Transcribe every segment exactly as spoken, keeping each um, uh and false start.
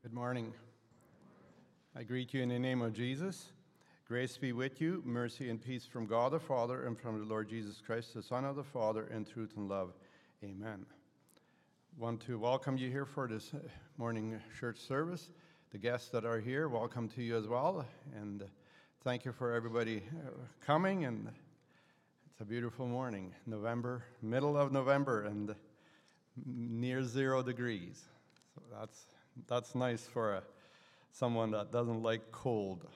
Good morning. I greet you in the name of Jesus. Grace be with you, mercy and peace from God the Father and from the Lord Jesus Christ, the Son of the Father, in truth and love. Amen. Want to welcome you here for this morning church service. The guests that are here, welcome to you as well. And thank you for everybody coming. And it's a beautiful morning, November, middle of November, and near zero degrees. So that's that's nice for a, someone that doesn't like cold.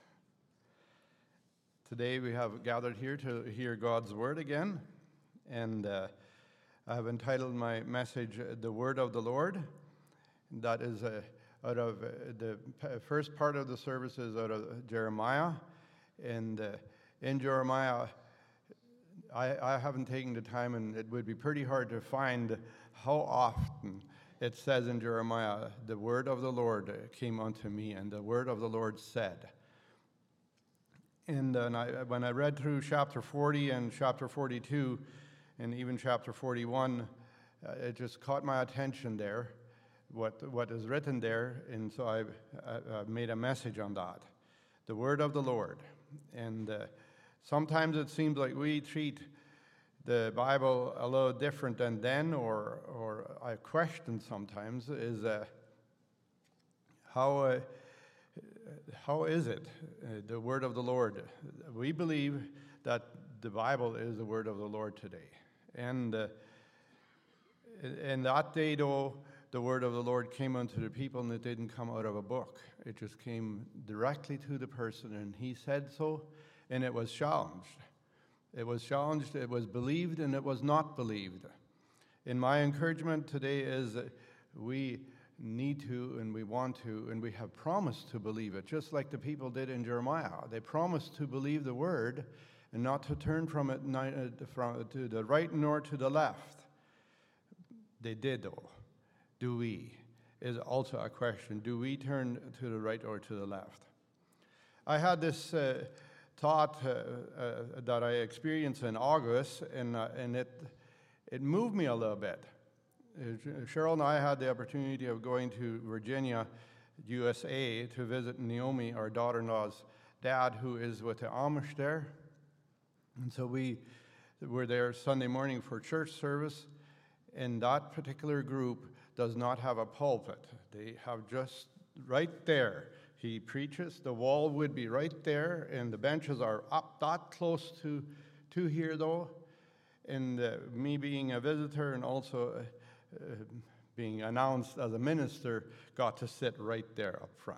Today we have gathered here to hear God's Word again, and uh, I have entitled my message, The Word of the Lord. That is uh, out of uh, the first part of the service is out of Jeremiah, and uh, in Jeremiah, I, I haven't taken the time, and it would be pretty hard to find how often it says in Jeremiah, the word of the Lord came unto me, and the word of the Lord said. And, uh, and I, when I read through chapter forty and chapter forty-two, and even chapter forty-one, uh, it just caught my attention there, what what is written there, and so I, I, I made a message on that. The word of the Lord. And uh, sometimes it seems like we treat the Bible a little different than then, or or I question sometimes is uh, how uh, how is it uh, the word of the Lord? We believe that the Bible is the word of the Lord today, and uh, in that day, though, the word of the Lord came unto the people, and it didn't come out of a book. It just came directly to the person, and he said so, and it was challenged. It was challenged, it was believed, and it was not believed. And my encouragement today is that we need to, and we want to, and we have promised to believe it, just like the people did in Jeremiah. They promised to believe the word and not to turn from it from, to the right nor to the left. They did, though. Do we? Is also a question. Do we turn to the right or to the left? I had this uh, thought uh, uh, that I experienced in August, and uh, and it it moved me a little bit. Uh, Cheryl and I had the opportunity of going to Virginia, U S A, to visit Naomi, our daughter-in-law's dad, who is with the Amish there. And so we were there Sunday morning for church service, and that particular group does not have a pulpit. They have just right there. He preaches, the wall would be right there, and the benches are up that close to, to here, though. And uh, me being a visitor and also uh, uh, being announced as a minister, got to sit right there up front.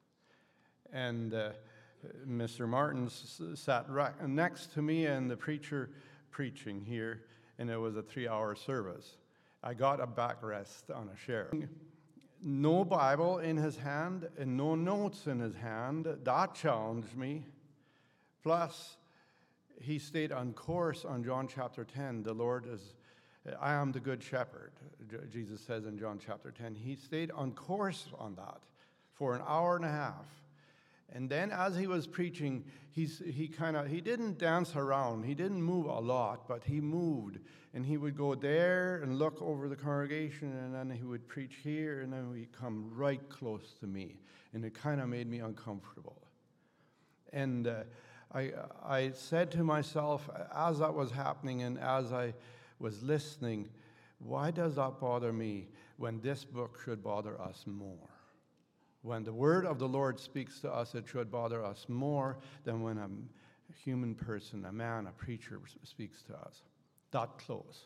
And uh, Mister Martin s- sat right next to me, and the preacher preaching here, and it was a three-hour service. I got a backrest on a chair. No Bible in his hand and no notes in his hand. That challenged me. Plus, he stayed on course on John chapter ten. The Lord is, I am the good shepherd, Jesus says in John chapter ten. He stayed on course on that for an hour and a half. And then as he was preaching, he's, he kind of, he didn't dance around. He didn't move a lot, but he moved. And he would go there and look over the congregation, and then he would preach here, and then he'd come right close to me. And it kind of made me uncomfortable. And uh, I, I said to myself, as that was happening and as I was listening, why does that bother me when this book should bother us more? When the word of the Lord speaks to us, it should bother us more than when a human person, a man, a preacher speaks to us. That close.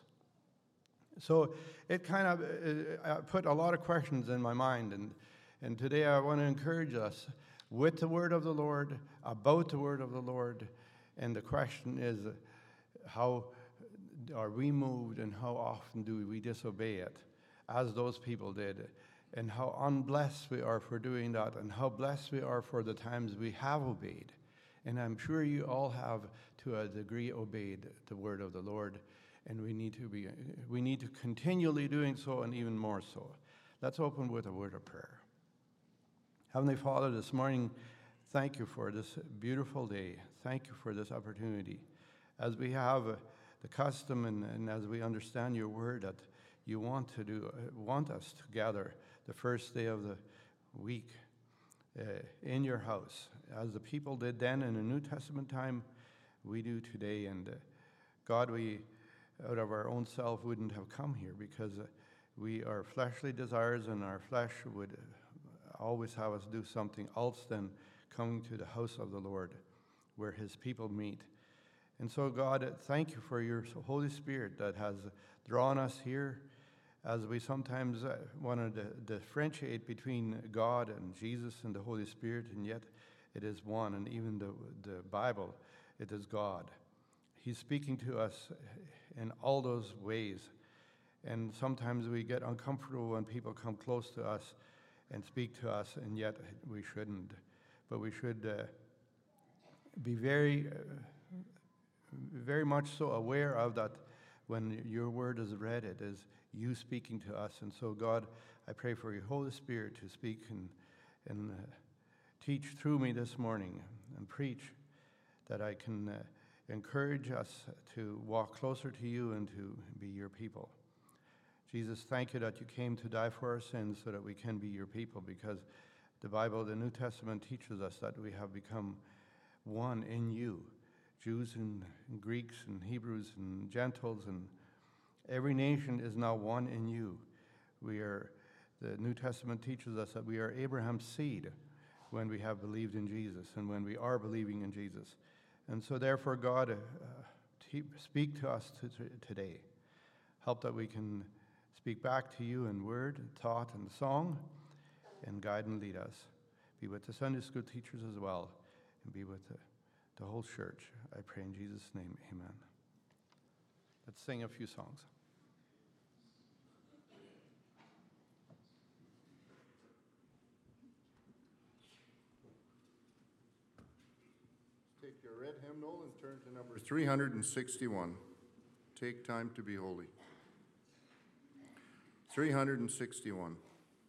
So it kind of uh, put a lot of questions in my mind, and, and today I want to encourage us with the word of the Lord, about the word of the Lord, and the question is, how are we moved and how often do we disobey it, as those people did, and how unblessed we are for doing that, and how blessed we are for the times we have obeyed. And I'm sure you all have, to a degree, obeyed the word of the Lord, and we need to be, we need to continually doing so, and even more so. Let's open with a word of prayer. Heavenly Father, this morning, thank you for this beautiful day. Thank you for this opportunity. As we have uh, the custom, and, and as we understand your word, that you want to do, uh, want us to gather the first day of the week uh, in your house, as the people did then in the New Testament time, we do today. And uh, God, we, out of our own self, wouldn't have come here because uh, we are fleshly desires, and our flesh would always have us do something else than coming to the house of the Lord, where his people meet. And so, God, thank you for your Holy Spirit that has drawn us here, as we sometimes uh, want to differentiate between God and Jesus and the Holy Spirit, and yet it is one. And even the, the Bible, it is God. He's speaking to us in all those ways. And sometimes we get uncomfortable when people come close to us and speak to us, and yet we shouldn't. But we should uh, be very, uh, very much so aware of that when your word is read, it is you speaking to us. And so, God, I pray for your Holy Spirit to speak and, and uh, teach through me this morning and preach, that I can uh, encourage us to walk closer to you and to be your people. Jesus, thank you that you came to die for our sins so that we can be your people, because the Bible, the New Testament, teaches us that we have become one in you. Jews and, and Greeks and Hebrews and Gentiles, and every nation is now one in you. We are, the New Testament teaches us that we are Abraham's seed when we have believed in Jesus and when we are believing in Jesus. And so therefore, God, uh, t- speak to us t- t- today. Help that we can speak back to you in word, thought, and song, and guide and lead us. Be with the Sunday school teachers as well, and be with the, the whole church. I pray in Jesus' name, amen. Let's sing a few songs. Take your red hymnal and turn to number three hundred sixty-one. Take time to be holy. three hundred sixty-one.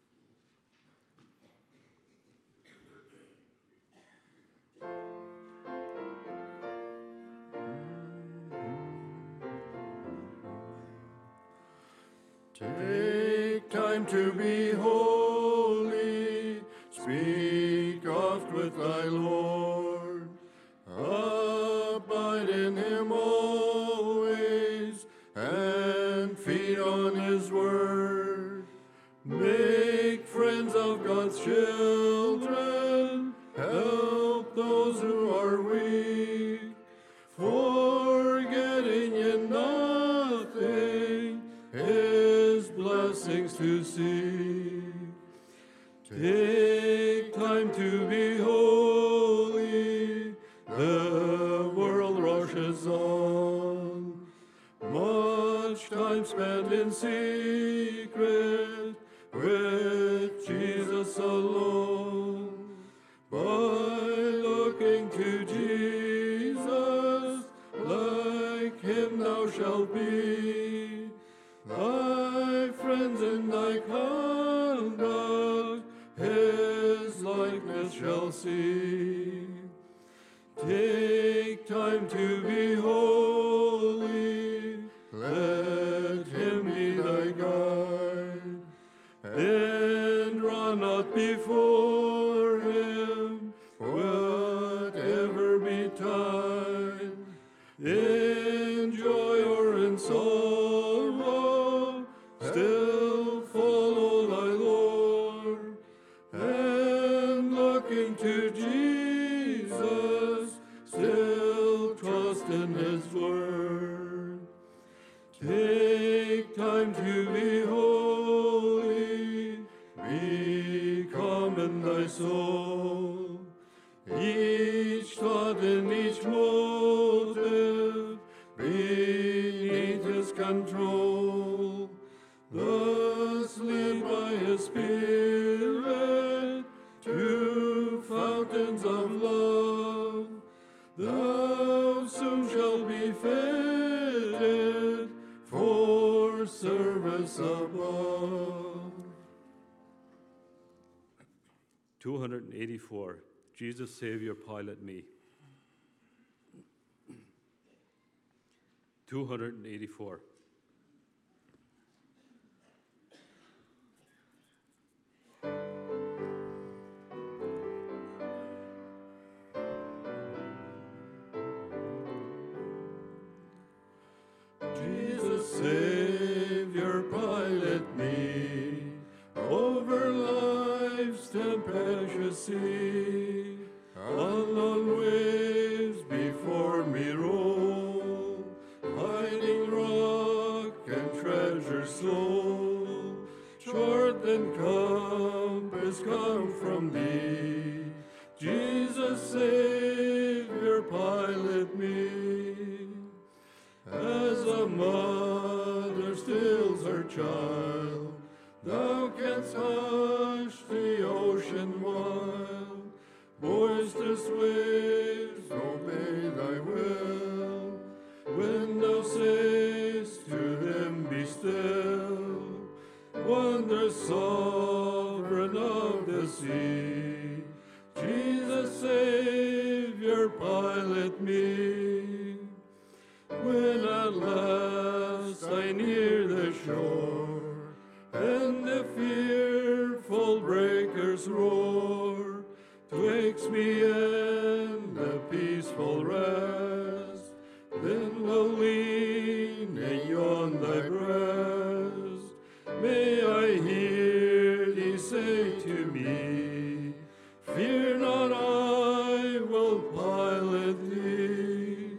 Take time to be holy, speak oft with thy Lord, abide in him always, and feed on his word. Make friends of God's children, help those who are weak, forgetting in nothing his blessings to seek. Take time to be holy, the world rushes on. Much time spent in secret with Jesus alone. By looking to Jesus, like him thou shalt be. Thy friends in thy conduct his likeness shall see. Take time to be holy, let him be thy guide, and run not before him, whatever betide. In joy or in sorrow, still follow thy Lord, and looking to Jesus, still trust in his word. Take time to be holy, become in thy soul, each thought and each motive beneath his control. Thus lead by his Spirit to fountains of love. Thou soon shalt be fitted for service above. two hundred eighty-four, Jesus Savior Pilot Me. two hundred eighty-four. sea. Unknown waves before me roll, hiding rock and treasure stole. Short and compass come from thee, Jesus, Savior, pilot me. As a mother stills her child, thou canst hush the ocean wild. Boisterous waves obey thy will, when thou sayest to them, be still. Wondrous sovereign of the sea, Jesus, Savior, pilot me. When at last I near the shore, and the fearful breakers roar, twixt me and the peaceful rest, then will lean on thy breast. May I hear thee say to me, fear not, I will pilot thee.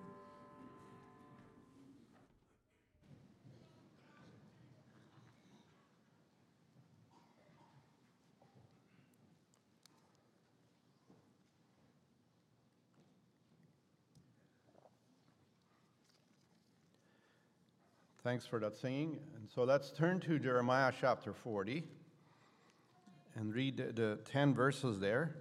Thanks for that singing. And so let's turn to Jeremiah chapter forty and read the, the ten verses there.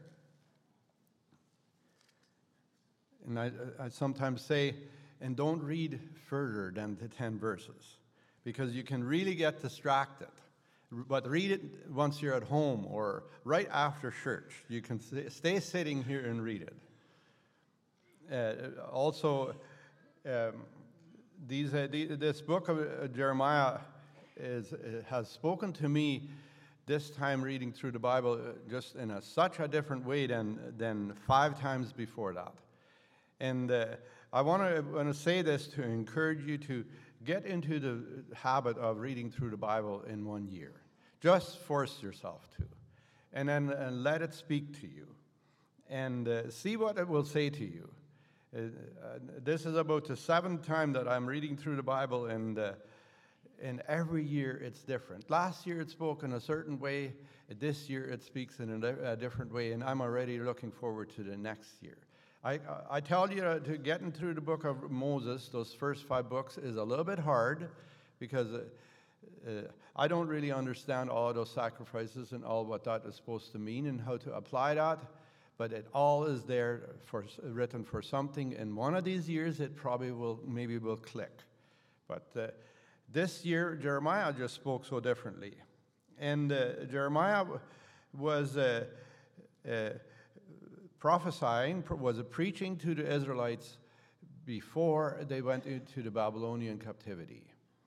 And I, I sometimes say, and don't read further than the ten verses, because you can really get distracted. But read it once you're at home or right after church. You can stay sitting here and read it. Uh, also, um, These, uh, the, this book of uh, Jeremiah is, uh, has spoken to me this time reading through the Bible uh, just in a, such a different way than, than five times before that. And uh, I want to want to say this to encourage you to get into the habit of reading through the Bible in one year. Just force yourself to. And then and let it speak to you. And uh, see what it will say to you. Uh, uh, this is about the seventh time that I'm reading through the Bible, and uh, and every year it's different. Last year it spoke in a certain way. This year it speaks in a, a different way, and I'm already looking forward to the next year. I, I tell you, uh, to getting through the book of Moses, those first five books, is a little bit hard, because uh, uh, I don't really understand all of those sacrifices and all what that is supposed to mean and how to apply that. But it all is there for, written for something. In one of these years, it probably will, maybe will click. But uh, this year, Jeremiah just spoke so differently. And uh, Jeremiah was uh, uh, prophesying, was preaching to the Israelites before they went into the Babylonian captivity.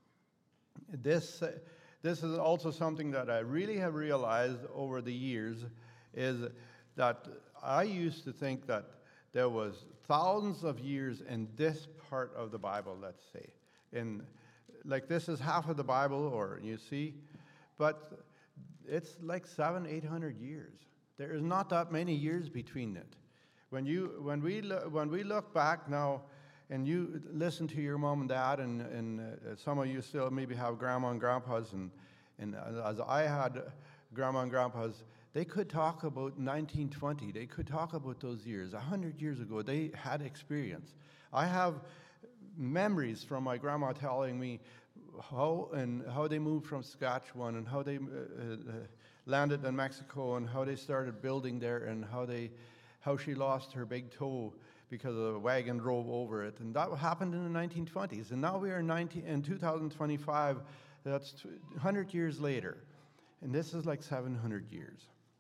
This, uh, this is also something that I really have realized over the years, is that I used to think that there was thousands of years in this part of the Bible, let's say. In, like this is half of the Bible, or you see, but it's like seven, eight hundred years. There is not that many years between it. When you, when we, lo- when we look back now, and you listen to your mom and dad, and, and uh, some of you still maybe have grandma and grandpas, and, and as I had grandma and grandpas, they could talk about nineteen twenty. They could talk about those years. A hundred years ago, they had experience. I have memories from my grandma telling me how and how they moved from Saskatchewan, and how they uh, uh, landed in Mexico, and how they started building there, and how they, how she lost her big toe because a wagon drove over it, and that happened in the nineteen twenties. And now we are nineteen, in two thousand twenty-five. That's one hundred years later, and this is like seven hundred years.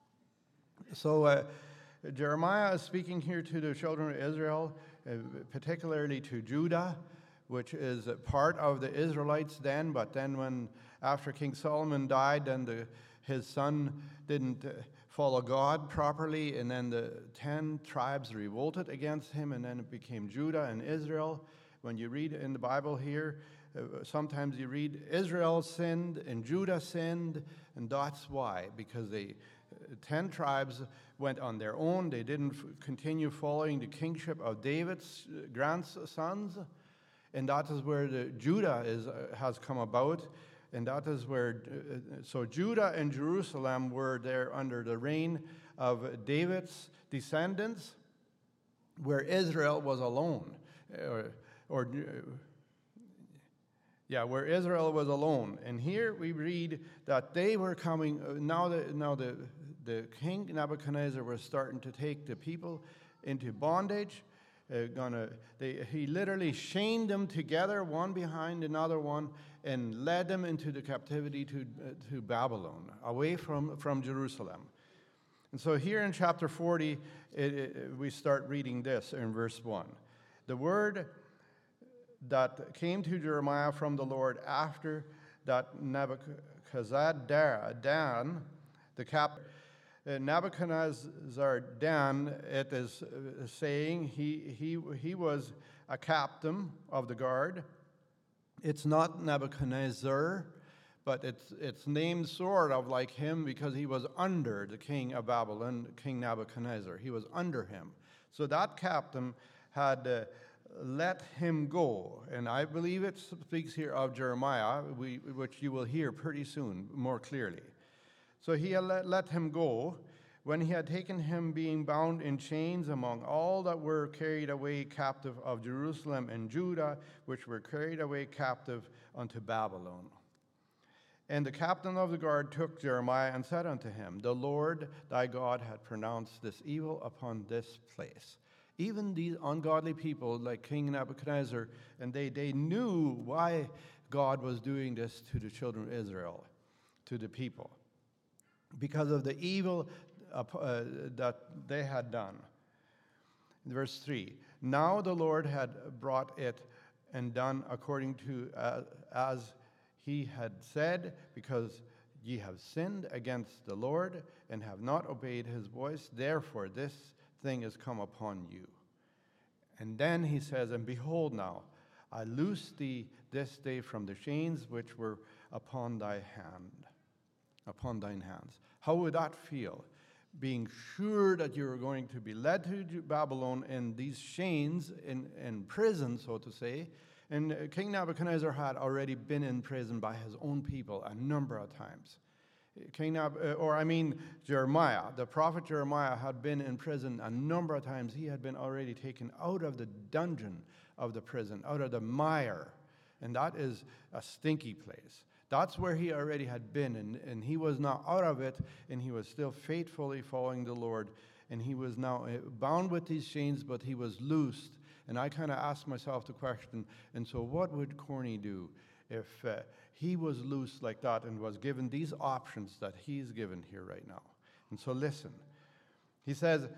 So uh, Jeremiah is speaking here to the children of Israel, uh, particularly to Judah, which is a part of the Israelites then, but then when, after King Solomon died, then the, his son didn't uh, follow God properly, and then the ten tribes revolted against him, and then it became Judah and Israel. When you read in the Bible here, uh, sometimes you read Israel sinned and Judah sinned, and that's why, because they ten tribes went on their own. They didn't f- continue following the kingship of David's uh, grandsons. And that is where the Judah is, uh, has come about. And that is where, uh, so Judah and Jerusalem were there under the reign of David's descendants, where Israel was alone. Or, or yeah, where Israel was alone. And here we read that they were coming, uh, now, the, now the, the king Nebuchadnezzar was starting to take the people into bondage. Uh, gonna, they, he literally chained them together, one behind another one, and led them into the captivity to, uh, to Babylon, away from, from Jerusalem. And so here in chapter forty, it, it, we start reading this in verse one. The word that came to Jeremiah from the Lord after that Nebuchadnezzar, Dan, the captain, Uh, Nebuchadnezzar Dan, it is uh, saying he, he, he was a captain of the guard. It's not Nebuchadnezzar, but it's, it's named sort of like him because he was under the king of Babylon, King Nebuchadnezzar. He was under him. So that captain had uh, let him go. And I believe it speaks here of Jeremiah, we, which you will hear pretty soon more clearly. So he had let, let him go when he had taken him, being bound in chains among all that were carried away captive of Jerusalem and Judah, which were carried away captive unto Babylon. And the captain of the guard took Jeremiah and said unto him, The Lord thy God had pronounced this evil upon this place. Even these ungodly people like King Nebuchadnezzar, and they, they knew why God was doing this to the children of Israel, to the people, because of the evil uh, uh, that they had done. Verse three, Now the Lord had brought it and done according to uh, as he had said, because ye have sinned against the Lord and have not obeyed his voice, therefore this thing is come upon you. And then he says, And behold now, I loose thee this day from the chains which were upon thy hand, upon thine hands. How would that feel? Being sure that you were going to be led to Babylon in these chains, in, in prison, so to say. And King Nebuchadnezzar had already been in prison by his own people a number of times. King Neb- or I mean Jeremiah, the prophet Jeremiah had been in prison a number of times. He had been already taken out of the dungeon of the prison, out of the mire. And that is a stinky place. That's where he already had been, and, and he was now out of it, and he was still faithfully following the Lord, and he was now bound with these chains, but he was loosed. And I kind of asked myself the question, and so what would Corny do if uh, he was loose like that and was given these options that he's given here right now? And so listen. He says,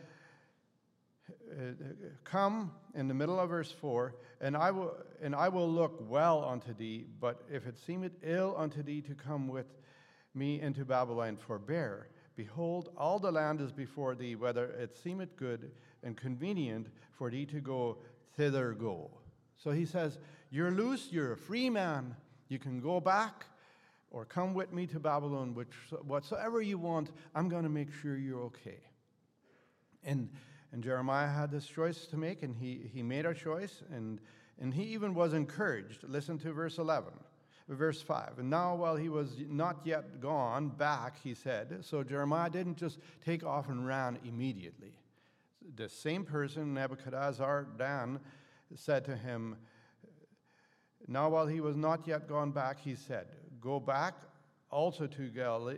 Come, in the middle of verse four, and I will and I will look well unto thee, but if it seemeth ill unto thee to come with me into Babylon, forbear. Behold, all the land is before thee, whether it seemeth good and convenient for thee to go, thither go. So he says, you're loose, you're a free man. You can go back or come with me to Babylon, which whatsoever you want, I'm going to make sure you're okay. And And Jeremiah had this choice to make, and he, he made a choice, and, and he even was encouraged. Listen to verse eleven, verse five. And now while he was not yet gone back, he said, so Jeremiah didn't just take off and ran immediately. The same person, Nebuchadnezzar, Dan, said to him, now while he was not yet gone back, he said, go back also to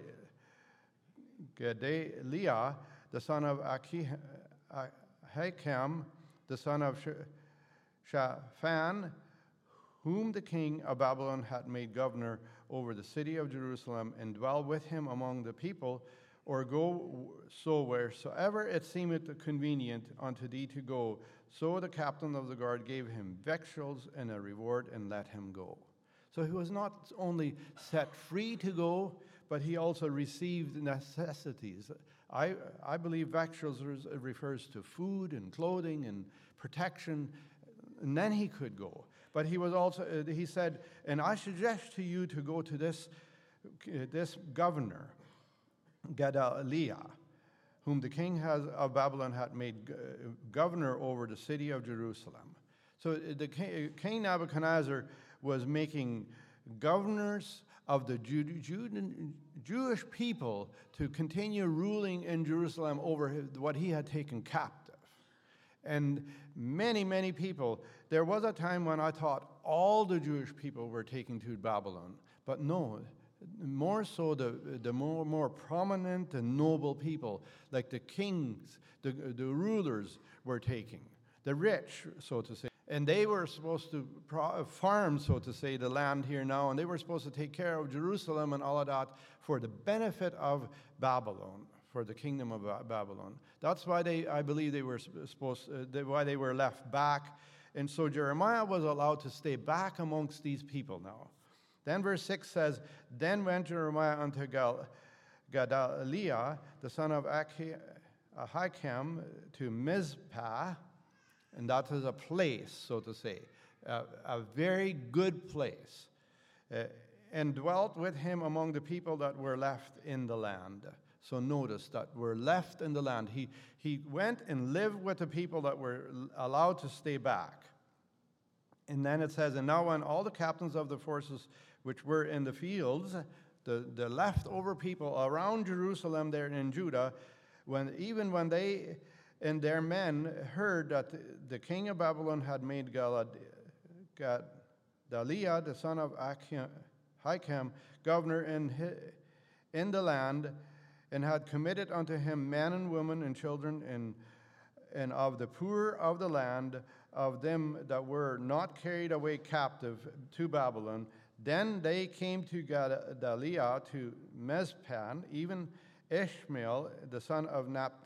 Gedaliah, the son of Achih. Ahikam, the son of Shaphan, whom the king of Babylon had made governor over the city of Jerusalem, and dwell with him among the people, or go so wheresoever it seemeth convenient unto thee to go. So the captain of the guard gave him victuals and a reward, and let him go. So he was not only set free to go, but he also received necessities. I, I believe victuals refers to food and clothing and protection, and then he could go. But he was also, he said, and I suggest to you to go to this, this governor, Gedaliah, whom the king has, of Babylon had made uh, governor over the city of Jerusalem. So the king, King Nebuchadnezzar was making governors of the Jew, Jew, Jewish people to continue ruling in Jerusalem over his, what he had taken captive. And many, many people, there was a time when I thought all the Jewish people were taken to Babylon, but no, more so the, the more, more prominent and noble people, like the kings, the, the rulers were taking, the rich, so to say. And they were supposed to pro- farm, so to say, the land here now, and they were supposed to take care of Jerusalem and all of that for the benefit of Babylon, for the kingdom of Babylon. That's why they, I believe, they were supposed, uh, they, why they were left back. And so Jeremiah was allowed to stay back amongst these people now. Then verse six says, Then went Jeremiah unto Gal- Gedaliah, the son of Achi- Ahikam, to Mizpah, and that is a place, so to say, a, a very good place, uh, and dwelt with him among the people that were left in the land. So notice that were left in the land. He, he went and lived with the people that were allowed to stay back. And then it says, And now when all the captains of the forces which were in the fields, the, the leftover people around Jerusalem there in Judah, when even when they and their men heard that the king of Babylon had made Gedaliah, the son of Ahikam, governor in, in the land, and had committed unto him men and women and children, and, and of the poor of the land, of them that were not carried away captive to Babylon, then they came to Gedaliah to Mizpah, even Ishmael, the son of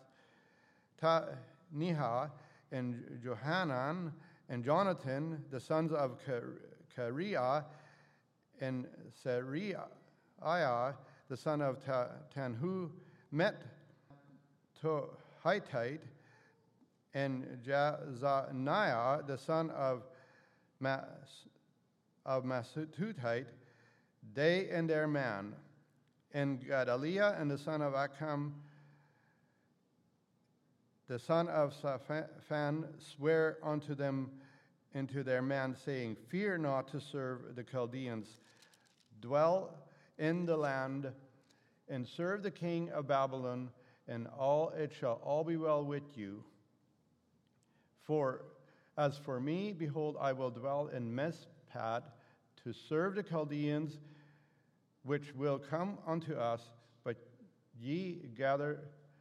Nathaniah, and Johanan, and Jonathan, the sons of Kareah, and Seraiah, the son of Tanhu, met to Hittite, and Jazaniah, the son of Mas, of Masutite, they and their man, and Gedaliah and the son of Acham, the son of Shaphan, swear unto them into their man, saying, Fear not to serve the Chaldeans, dwell in the land, and serve the king of Babylon, and all it shall all be well with you. For as for me, behold, I will dwell in Mizpah to serve the Chaldeans, which will come unto us, but ye gather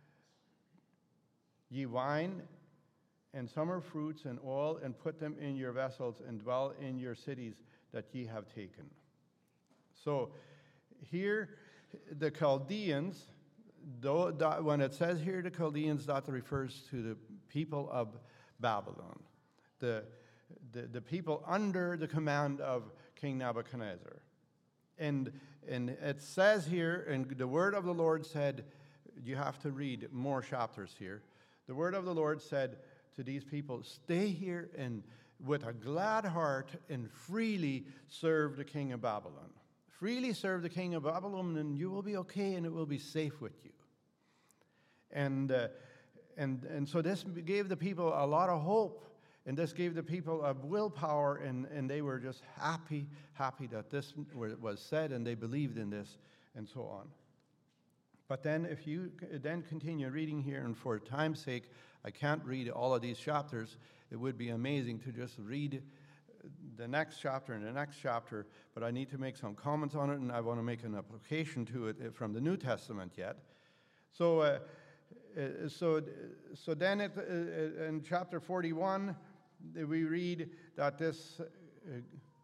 ye wine and summer fruits and oil, and put them in your vessels, and dwell in your cities that ye have taken. So here, the Chaldeans, though that, when it says here the Chaldeans, that refers to the people of Babylon, the, the, the people under the command of King Nebuchadnezzar. And, and it says here, and the word of the Lord said, you have to read more chapters here. The word of the Lord said to these people, stay here and with a glad heart and freely serve the king of Babylon. Freely serve the king of Babylon, and you will be okay, and it will be safe with you. And uh, and and so this gave the people a lot of hope, and this gave the people a willpower, and, and they were just happy, happy that this was said, and they believed in this, and so on. But then if you then continue reading here, and for time's sake, I can't read all of these chapters. It would be amazing to just read the next chapter and the next chapter, but I need to make some comments on it, and I want to make an application to it from the New Testament yet. So, uh, uh, so, so then it, uh, in chapter forty-one, we read that this uh,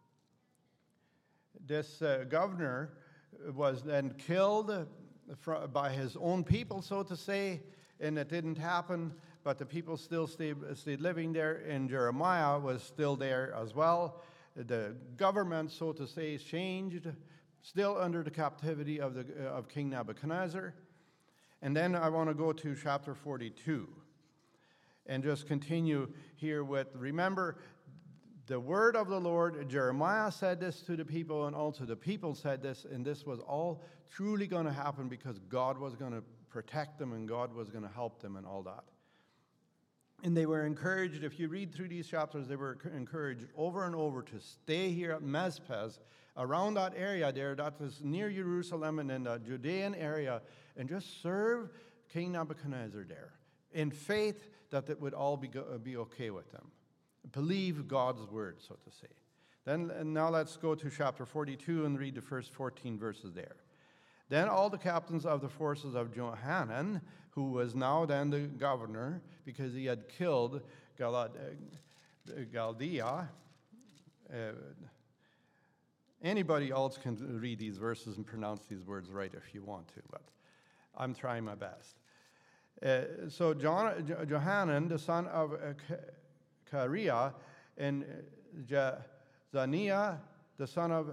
this uh, governor was then killed by his own people, so to say, and it didn't happen. But the people still stayed, stayed living there, and Jeremiah was still there as well. The government, so to say, changed, still under the captivity of, the, of King Nebuchadnezzar. And then I want to go to chapter forty-two and just continue here with, remember, the word of the Lord, Jeremiah said this to the people, and also the people said this, and this was all truly going to happen because God was going to protect them and God was going to help them and all that. And they were encouraged, if you read through these chapters, they were encouraged over and over to stay here at Mezpez, around that area there, that is near Jerusalem and in the Judean area, and just serve King Nebuchadnezzar there, in faith that it would all be, go, be okay with them. Believe God's word, so to say. Then and now let's go to chapter forty-two and read the first fourteen verses there. Then all the captains of the forces of Johanan, who was now then the governor, because he had killed Galad, uh, Galdea. Uh, anybody else can read these verses and pronounce these words right if you want to, but I'm trying my best. Uh, so John, Johanan, the son of uh, Kareah, and Zaniah, the son of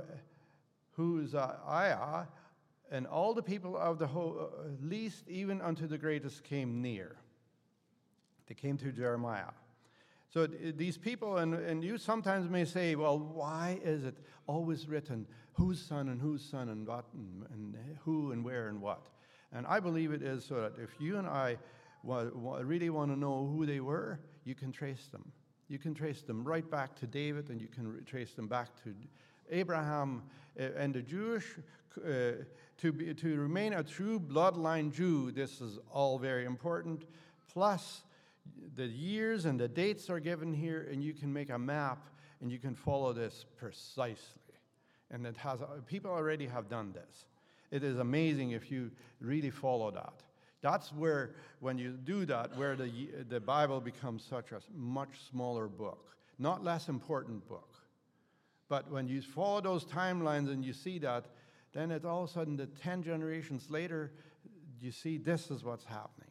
Huzaiah, and all the people of the whole, uh, least even unto the greatest, came near. They came to Jeremiah. So th- these people, and, and you sometimes may say, well, why is it always written whose son and whose son and what and, and who and where and what? And I believe it is so that if you and I wa- wa- really want to know who they were, you can trace them. You can trace them right back to David, and you can re- trace them back to Abraham. Uh, and the Jewish, uh, to, be, to remain a true bloodline Jew, this is all very important. Plus, the years and the dates are given here, and you can make a map, and you can follow this precisely. And it has, people already have done this. It is amazing if you really follow that. That's where, when you do that, where the, the Bible becomes such a much smaller book, not less important book. But when you follow those timelines and you see that, then it's all of a sudden that ten generations later, you see this is what's happening.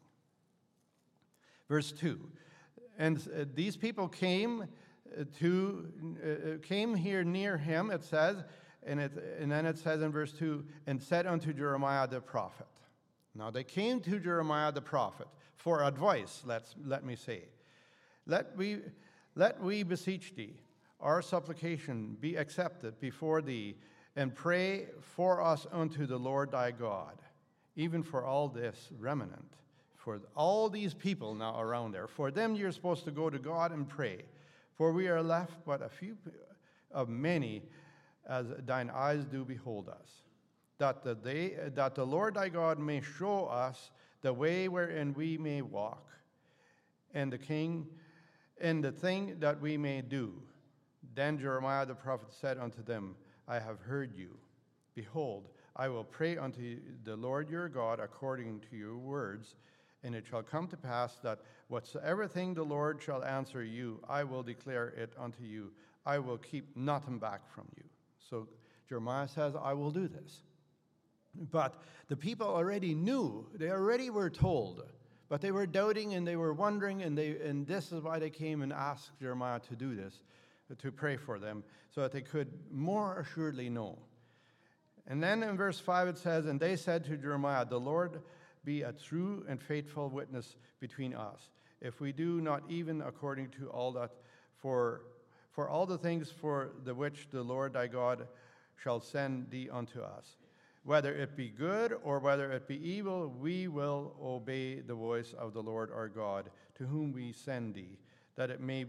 Verse two, and uh, these people came uh, to, uh, came here near him, it says, and, it, and then it says in verse two, and said unto Jeremiah the prophet. Now they came to Jeremiah the prophet for advice, let's, let me say. Let we, let we beseech thee, our supplication be accepted before thee, and pray for us unto the Lord thy God, even for all this remnant, for all these people now around there. For them you're supposed to go to God and pray, for we are left but a few of many, as thine eyes do behold us. That the, day, that the Lord thy God may show us the way wherein we may walk, and the king, and the thing that we may do. Then Jeremiah the prophet said unto them, I have heard you. Behold, I will pray unto the Lord your God according to your words, and it shall come to pass that whatsoever thing the Lord shall answer you, I will declare it unto you. I will keep nothing back from you. So Jeremiah says, I will do this. But the people already knew, they already were told, but they were doubting and they were wondering, and they and this is why they came and asked Jeremiah to do this, to pray for them, so that they could more assuredly know. And then in verse five it says, and they said to Jeremiah, the Lord be a true and faithful witness between us, if we do not even according to all that, for, for all the things for the which the Lord thy God shall send thee unto us. Whether it be good or whether it be evil, we will obey the voice of the Lord our God, to whom we send thee, that it may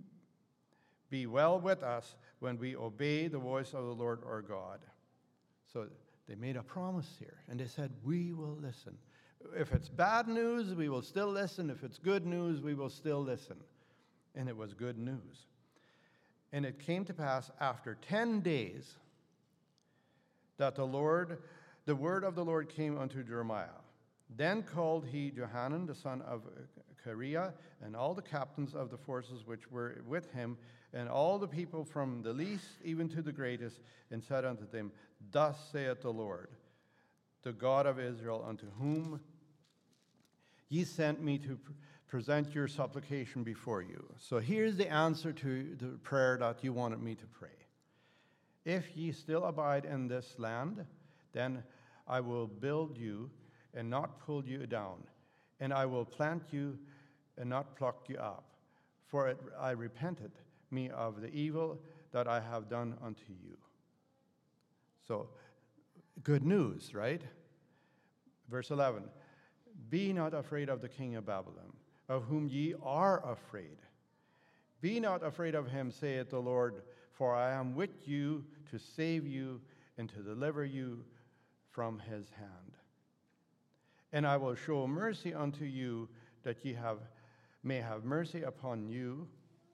be well with us when we obey the voice of the Lord our God. So they made a promise here, and they said, we will listen. If it's bad news, we will still listen. If it's good news, we will still listen. And it was good news. And it came to pass after ten days that the Lord, the word of the Lord came unto Jeremiah. Then called he Johanan, the son of Kareah, and all the captains of the forces which were with him, and all the people from the least even to the greatest, and said unto them, Thus saith the Lord, the God of Israel, unto whom ye sent me to pr- present your supplication before you. So here's the answer to the prayer that you wanted me to pray. If ye still abide in this land, then I will build you and not pull you down, and I will plant you and not pluck you up. For it, I repented me of the evil that I have done unto you. So, good news, right? Verse eleven, be not afraid of the king of Babylon, of whom ye are afraid. Be not afraid of him, saith the Lord, for I am with you to save you and to deliver you from his hand. And I will show mercy unto you, that ye have may have mercy upon you.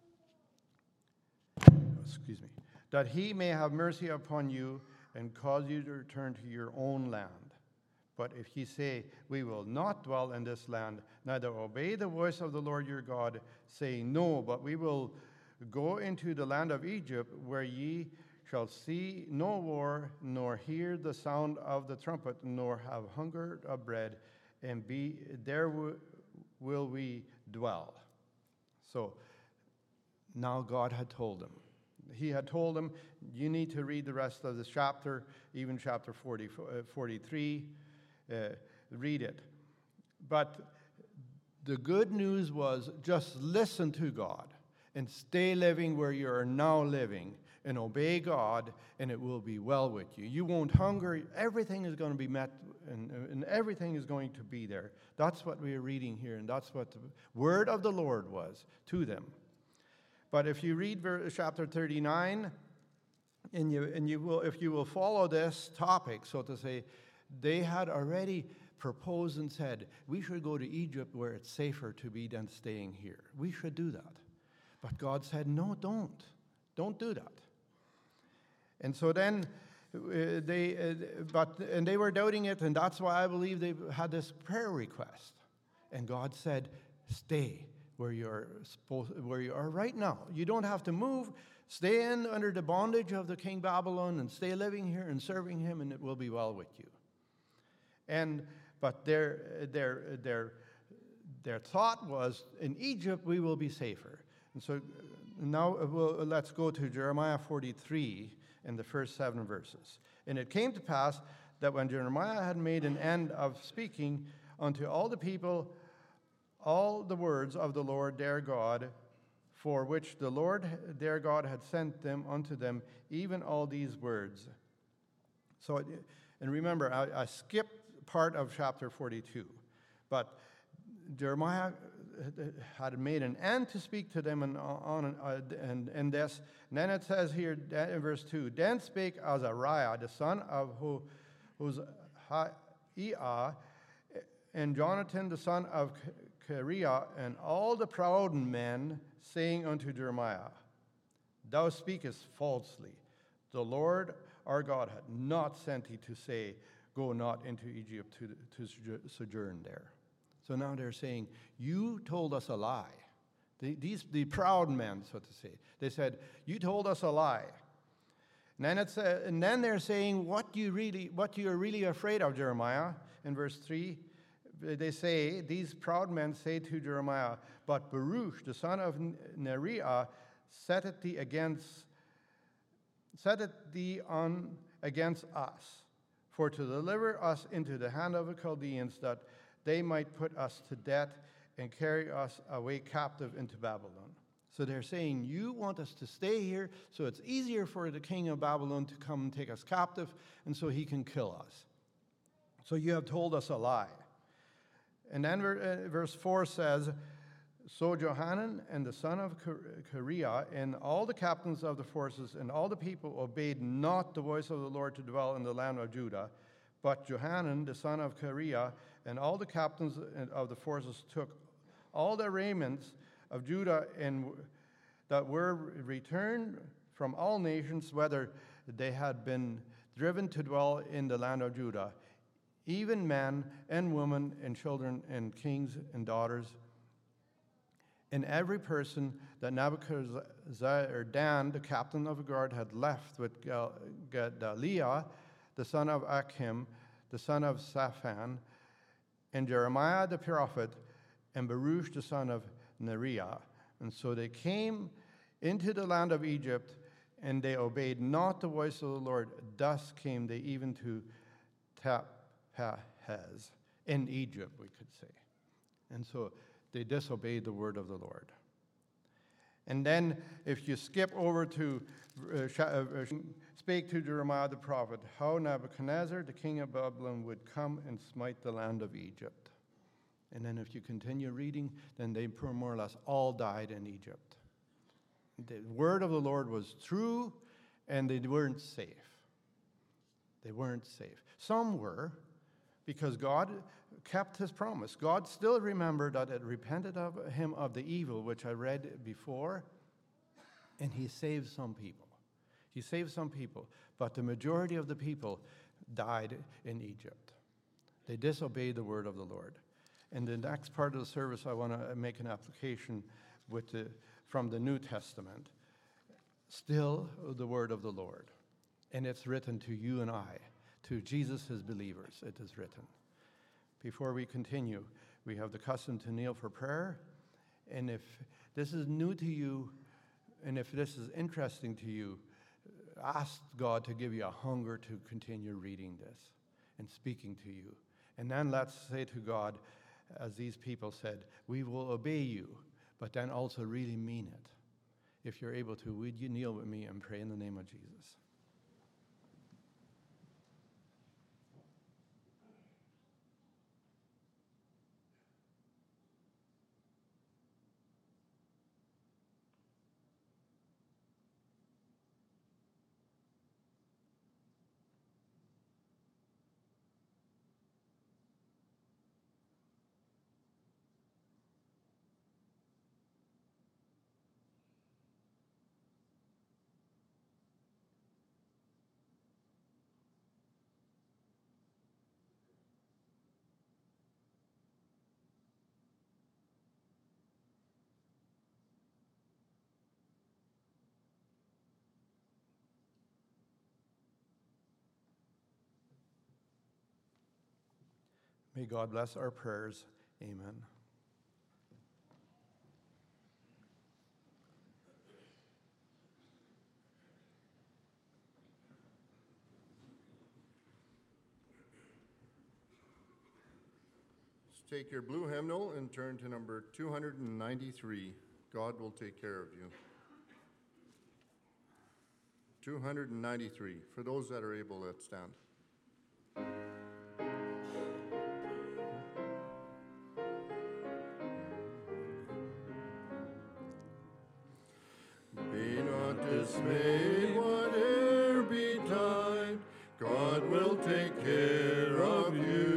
Excuse me. That he may have mercy upon you and cause you to return to your own land. But if ye say, we will not dwell in this land, neither obey the voice of the Lord your God, saying, no, but we will go into the land of Egypt, where ye shall see no war, nor hear the sound of the trumpet, nor have hunger of bread, and be there w- will we dwell. So now God had told him. He had told him, you need to read the rest of this chapter, even chapter forty, uh, forty-three. Uh, read it. But the good news was, just listen to God and stay living where you are now living and obey God, and it will be well with you. You won't hunger. Everything is going to be met, and, and everything is going to be there. That's what we are reading here, and that's what the word of the Lord was to them. But if you read verse, chapter thirty-nine, and you and you will, if you will follow this topic, so to say, they had already proposed and said, we should go to Egypt where it's safer to be than staying here. We should do that. But God said, no, don't. Don't do that. And so then uh, they, uh, but, and they were doubting it, and that's why I believe they had this prayer request. And God said, stay where you're supposed, where you are right now. You don't have to move. Stay in under the bondage of the king Babylon and stay living here and serving him, and it will be well with you. And but their their their their thought was, in Egypt we will be safer. And so now we'll, let's go to Jeremiah forty-three in the first seven verses. And it came to pass that when Jeremiah had made an end of speaking unto all the people all the words of the Lord their God, for which the Lord their God had sent them unto them, even all these words. So, and remember, I, I skipped part of chapter forty-two, but Jeremiah had made an end to speak to them and on and, and, and this. And then it says here in verse two, then spake Azariah, the son of Hosea, and Jonathan, the son of Kareah, and all the proud men, saying unto Jeremiah, thou speakest falsely. The Lord our God had not sent thee to say, go not into Egypt to, to sojourn there. So now they're saying, you told us a lie. The, these the proud men, so to say. They said, you told us a lie. And then it's uh, and then they're saying, what you really, what you're really afraid of, Jeremiah. In verse three, they say, these proud men say to Jeremiah, but Baruch, the son of Neriah, setteth thee against, setteth thee on against us, for to deliver us into the hand of the Chaldeans, that they might put us to death and carry us away captive into Babylon. So they're saying, you want us to stay here, so it's easier for the king of Babylon to come and take us captive, and so he can kill us. So you have told us a lie. And then verse four says, so Johanan and the son of Kareah and all the captains of the forces and all the people obeyed not the voice of the Lord to dwell in the land of Judah, but Johanan the son of Kareah and all the captains of the forces took all the raiments of Judah and that were returned from all nations, whether they had been driven to dwell in the land of Judah, even men and women and children and kings and daughters, and every person that Nebuchadnezzar, Dan, the captain of the guard, had left with Gedaliah, the son of Achim, the son of Shaphan, and Jeremiah the prophet, and Baruch the son of Neriah. And so they came into the land of Egypt, and they obeyed not the voice of the Lord. Thus came they even to Tahpanhes, in Egypt, we could say. And so they disobeyed the word of the Lord. And then if you skip over to, uh, Sh- uh, uh, spake to Jeremiah the prophet, how Nebuchadnezzar, the king of Babylon, would come and smite the land of Egypt. And then if you continue reading, then they more or less all died in Egypt. The word of the Lord was true, and they weren't safe. They weren't safe. Some were, because God kept his promise. God still remembered that it repented of him of the evil, which I read before, and he saved some people. He saved some people, but the majority of the people died in Egypt. They disobeyed the word of the Lord. In the next part of the service, I want to make an application with the, from the New Testament. Still the word of the Lord. And it's written to you and I, to Jesus, his believers, it is written. Before we continue, we have the custom to kneel for prayer. And if this is new to you, and if this is interesting to you, ask God to give you a hunger to continue reading this and speaking to you. And then let's say to God, as these people said, we will obey you, but then also really mean it. If you're able to, would you kneel with me and pray in the name of Jesus? May God bless our prayers. Amen. Take your blue hymnal and turn to number two hundred ninety-three. God will take care of you. two hundred ninety-three. For those that are able, let's stand. Be not dismayed, whate'er betide, God will take care of you.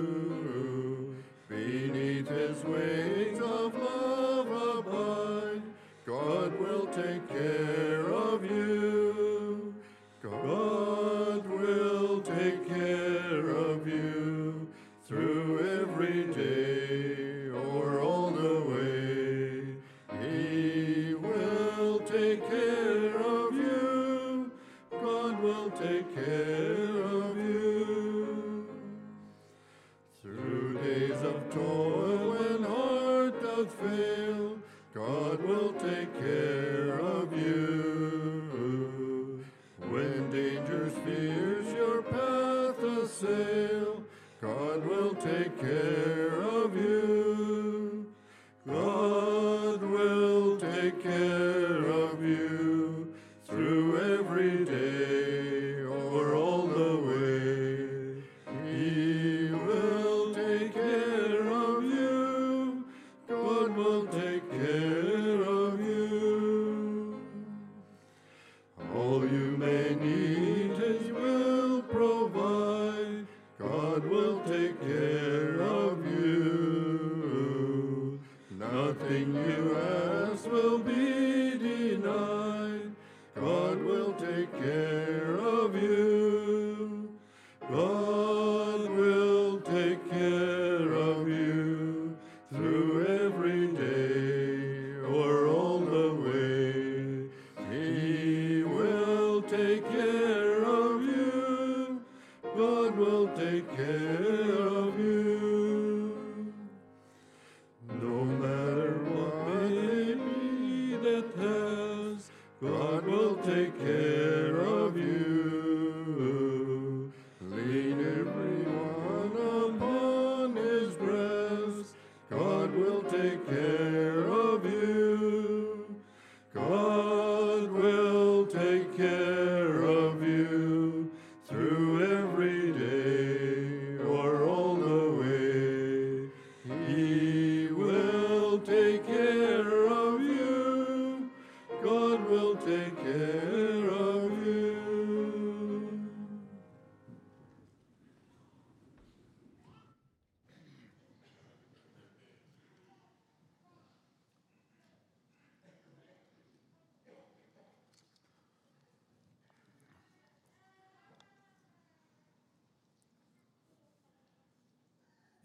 Beneath his wings of love abide, God will take care of you. God will take care of you through every day or all the way. He will take care of you. God will take care of you. Through days of toil when heart doth fail, God will take care of you. When dangers fears your path assail, God will take care of you. God will take care of you through every day or all the way. He will take care of you. God will take care of you. All you may need His will provide. God will take care of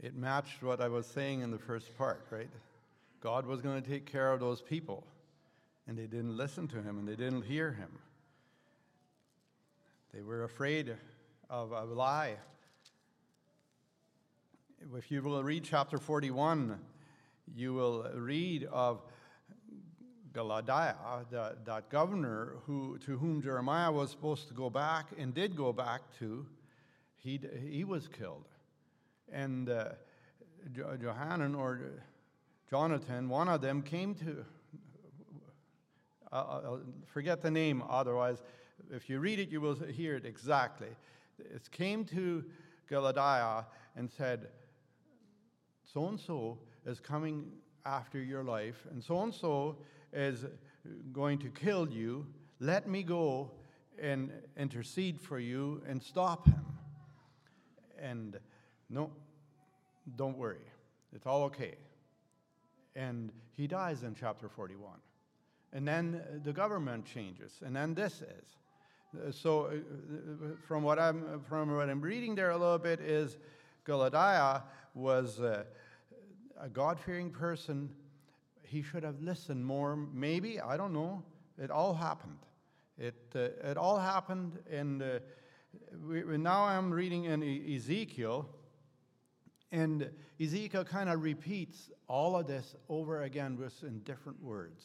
It matched what I was saying in the first part, right? God was going to take care of those people, and they didn't listen to him, and they didn't hear him. They were afraid of a lie. If you will read chapter forty-one, you will read of Galadiah, the, that governor who, to whom Jeremiah was supposed to go back and did go back to. He, he was killed. And uh, Jo- Johanan or Jonathan, one of them came to, uh, I'll forget the name otherwise, if you read it, you will hear it exactly. It came to Galadiah and said, so-and-so is coming after your life, and so-and-so is going to kill you. Let me go and intercede for you and stop him. And no, don't worry. It's all okay. And he dies in chapter forty-one. And then the government changes, and then this is. So uh, from what I'm from what I'm reading there a little bit is Galadiah was uh, a God-fearing person. He should have listened more, maybe, I don't know. It all happened. It uh, it all happened, and uh, we, now I'm reading in e- Ezekiel, and Ezekiel kind of repeats all of this over again, just in different words.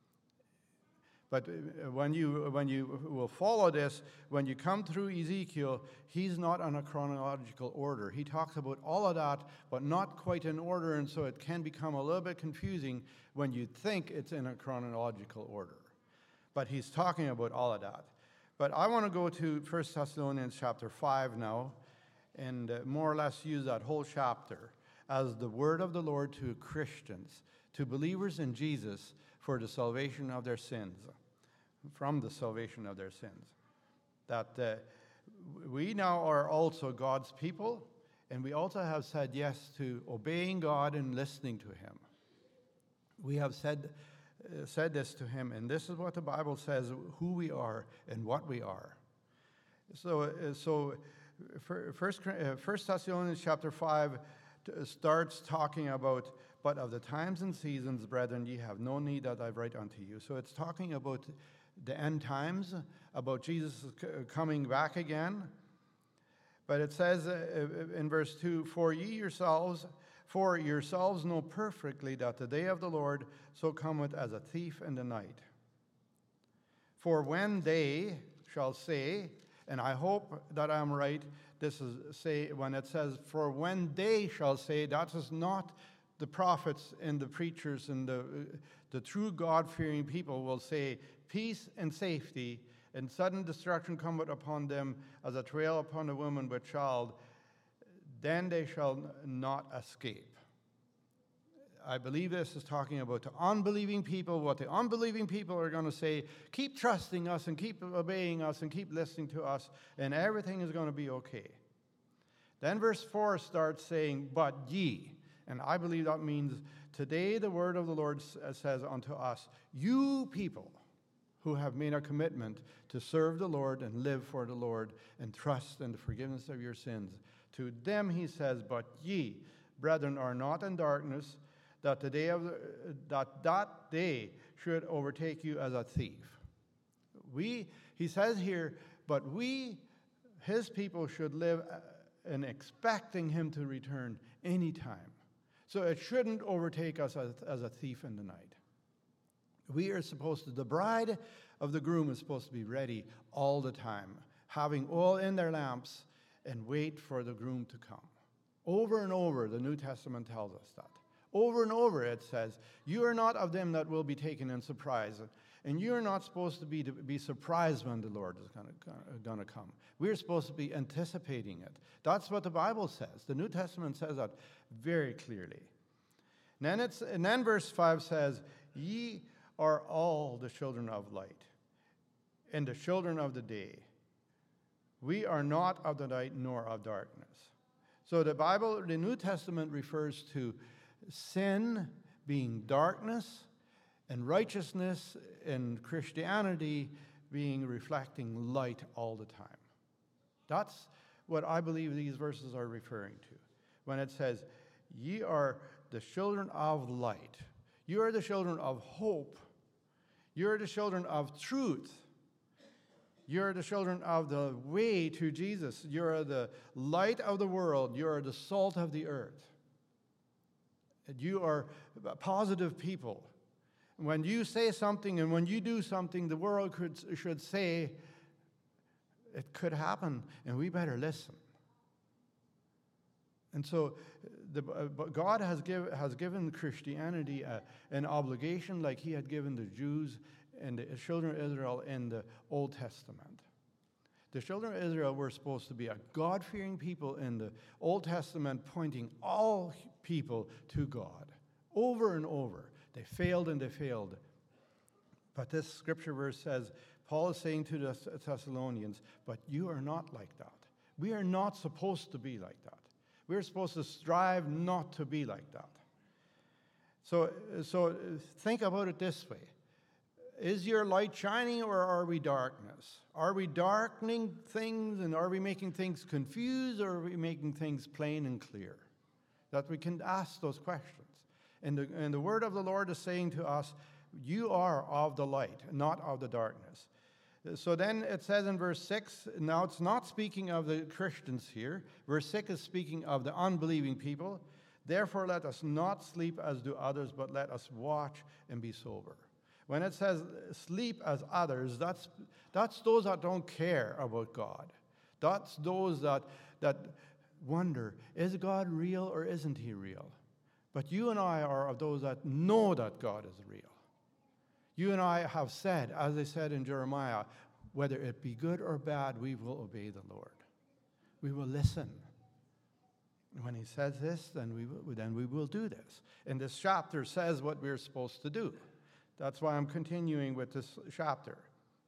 But when you when you will follow this, when you come through Ezekiel, he's not on a chronological order. He talks about all of that, but not quite in order, and so it can become a little bit confusing when you think it's in a chronological order. But he's talking about all of that. But I want to go to First Thessalonians chapter five now, and uh, more or less use that whole chapter as the word of the Lord to Christians, to believers in Jesus, for the salvation of their sins, from the salvation of their sins. That uh, we now are also God's people, and we also have said yes to obeying God and listening to him. We have said, uh, said this to him, and this is what the Bible says, who we are and what we are. So, uh, so for, first, uh, First Thessalonians chapter five t- starts talking about, but of the times and seasons, brethren, ye have no need that I write unto you. So it's talking about the end times, about Jesus coming back again. But it says in verse two, For ye yourselves, for yourselves know perfectly that the day of the Lord so cometh as a thief in the night. For when they shall say, and I hope that I'm right, this is say, when it says, for when they shall say, that is not the prophets and the preachers and the, the true God-fearing people will say, peace and safety, and sudden destruction cometh upon them as a travail upon a woman with child, then they shall not escape. I believe this is talking about the unbelieving people, what the unbelieving people are going to say, keep trusting us and keep obeying us and keep listening to us, and everything is going to be okay. Then verse four starts saying, but ye. And I believe that means today the word of the Lord says unto us, you people who have made a commitment to serve the Lord and live for the Lord and trust in the forgiveness of your sins. To them he says, but ye, brethren, are not in darkness, that the day of the, that that day should overtake you as a thief. We, he says here, but we, his people, should live in expecting him to return anytime. So it shouldn't overtake us as, as a thief in the night. We are supposed to, the bride of the groom is supposed to be ready all the time, having oil in their lamps and wait for the groom to come. Over and over, the New Testament tells us that. Over and over it says, you are not of them that will be taken in surprise. And you're not supposed to be, to be surprised when the Lord is going to come. We're supposed to be anticipating it. That's what the Bible says. The New Testament says that very clearly. And then, it's, and then verse five says, ye are all the children of light and the children of the day. We are not of the night nor of darkness. So the Bible, the New Testament refers to sin being darkness and righteousness and Christianity being reflecting light all the time. That's what I believe these verses are referring to. When it says, Ye are the children of light. You are the children of hope. You are the children of truth. You are the children of the way to Jesus. You are the light of the world. You are the salt of the earth. And you are positive people. When you say something and when you do something, the world could, should say, it could happen, and we better listen. And so the, uh, God has, give, has given Christianity a, an obligation like he had given the Jews and the children of Israel in the Old Testament. The children of Israel were supposed to be a God-fearing people in the Old Testament, pointing all people to God over and over. They failed and they failed. But this scripture verse says, Paul is saying to the Thessalonians, but you are not like that. We are not supposed to be like that. We're supposed to strive not to be like that. So, so think about it this way. Is your light shining or are we darkness? Are we darkening things and are we making things confused or are we making things plain and clear? That we can ask those questions. And the, and the word of the Lord is saying to us, you are of the light, not of the darkness. So then it says in verse six, now it's not speaking of the Christians here. Verse six is speaking of the unbelieving people. Therefore let us not sleep as do others, but let us watch and be sober. When it says sleep as others, that's, that's those that don't care about God. That's those that, that wonder, is God real or isn't he real? But you and I are of those that know that God is real. You and I have said, as they said in Jeremiah, whether it be good or bad, we will obey the Lord. We will listen. When he says this, then we will, then we will do this. And this chapter says what we're supposed to do. That's why I'm continuing with this chapter.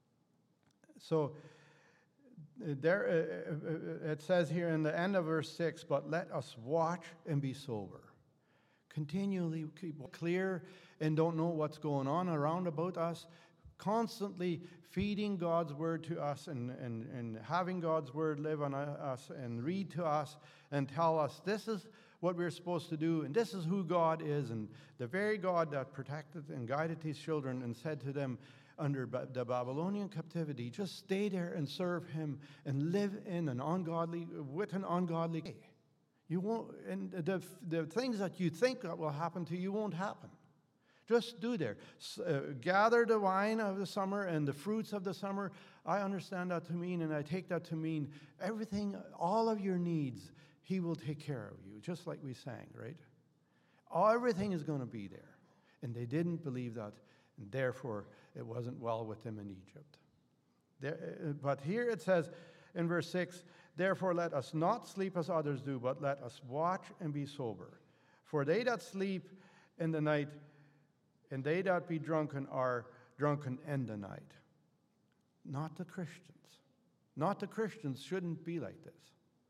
So there, uh, it says here in the end of verse six, but let us watch and be sober. Continually keep clear and don't know what's going on around about us. Constantly feeding God's word to us and, and, and having God's word live on us and read to us and tell us this is what we're supposed to do and this is who God is. And the very God that protected and guided his children and said to them under the Babylonian captivity, just stay there and serve him and live in an ungodly, with an ungodly way. You won't, and the, the things that you think that will happen to you won't happen. Just do there. Uh, gather the wine of the summer and the fruits of the summer. I understand that to mean, and I take that to mean everything, all of your needs, he will take care of you, just like we sang, right? Everything is going to be there. And they didn't believe that, and therefore it wasn't well with them in Egypt. There, but here it says in verse six, therefore let us not sleep as others do, but let us watch and be sober. For they that sleep in the night, and they that be drunken are drunken in the night. Not the Christians. Not the Christians shouldn't be like this.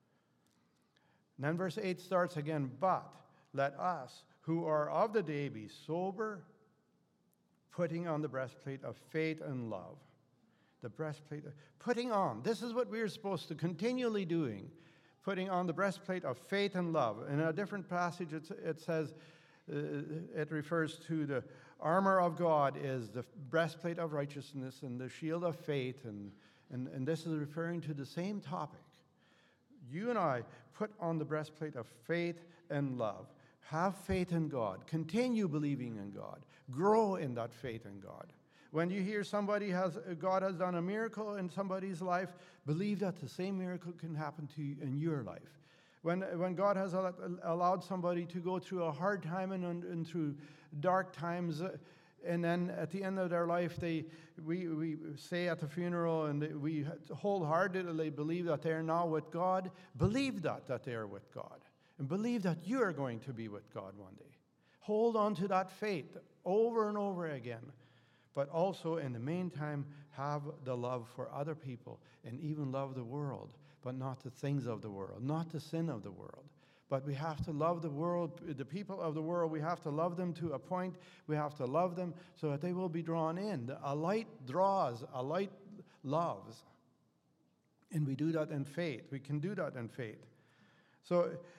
And then verse eight starts again, but let us who are of the day be sober, putting on the breastplate of faith and love. The breastplate, of, putting on. This is what we're supposed to continually doing. Putting on the breastplate of faith and love. In a different passage it, it says, uh, it refers to the armor of God is the breastplate of righteousness and the shield of faith. And, and, and this is referring to the same topic. You and I put on the breastplate of faith and love. Have faith in God. Continue believing in God. Grow in that faith in God. When you hear somebody has, God has done a miracle in somebody's life, believe that the same miracle can happen to you in your life. When, when God has allowed somebody to go through a hard time and, and through dark times, and then at the end of their life, they we, we say at the funeral and we wholeheartedly believe that they are now with God, believe that, that they are with God. And believe that you are going to be with God one day. Hold on to that faith over and over again. But also, in the meantime, have the love for other people and even love the world, but not the things of the world, not the sin of the world. But we have to love the world, the people of the world. We have to love them to a point. We have to love them so that they will be drawn in. A light draws, a light loves. And we do that in faith. We can do that in faith. So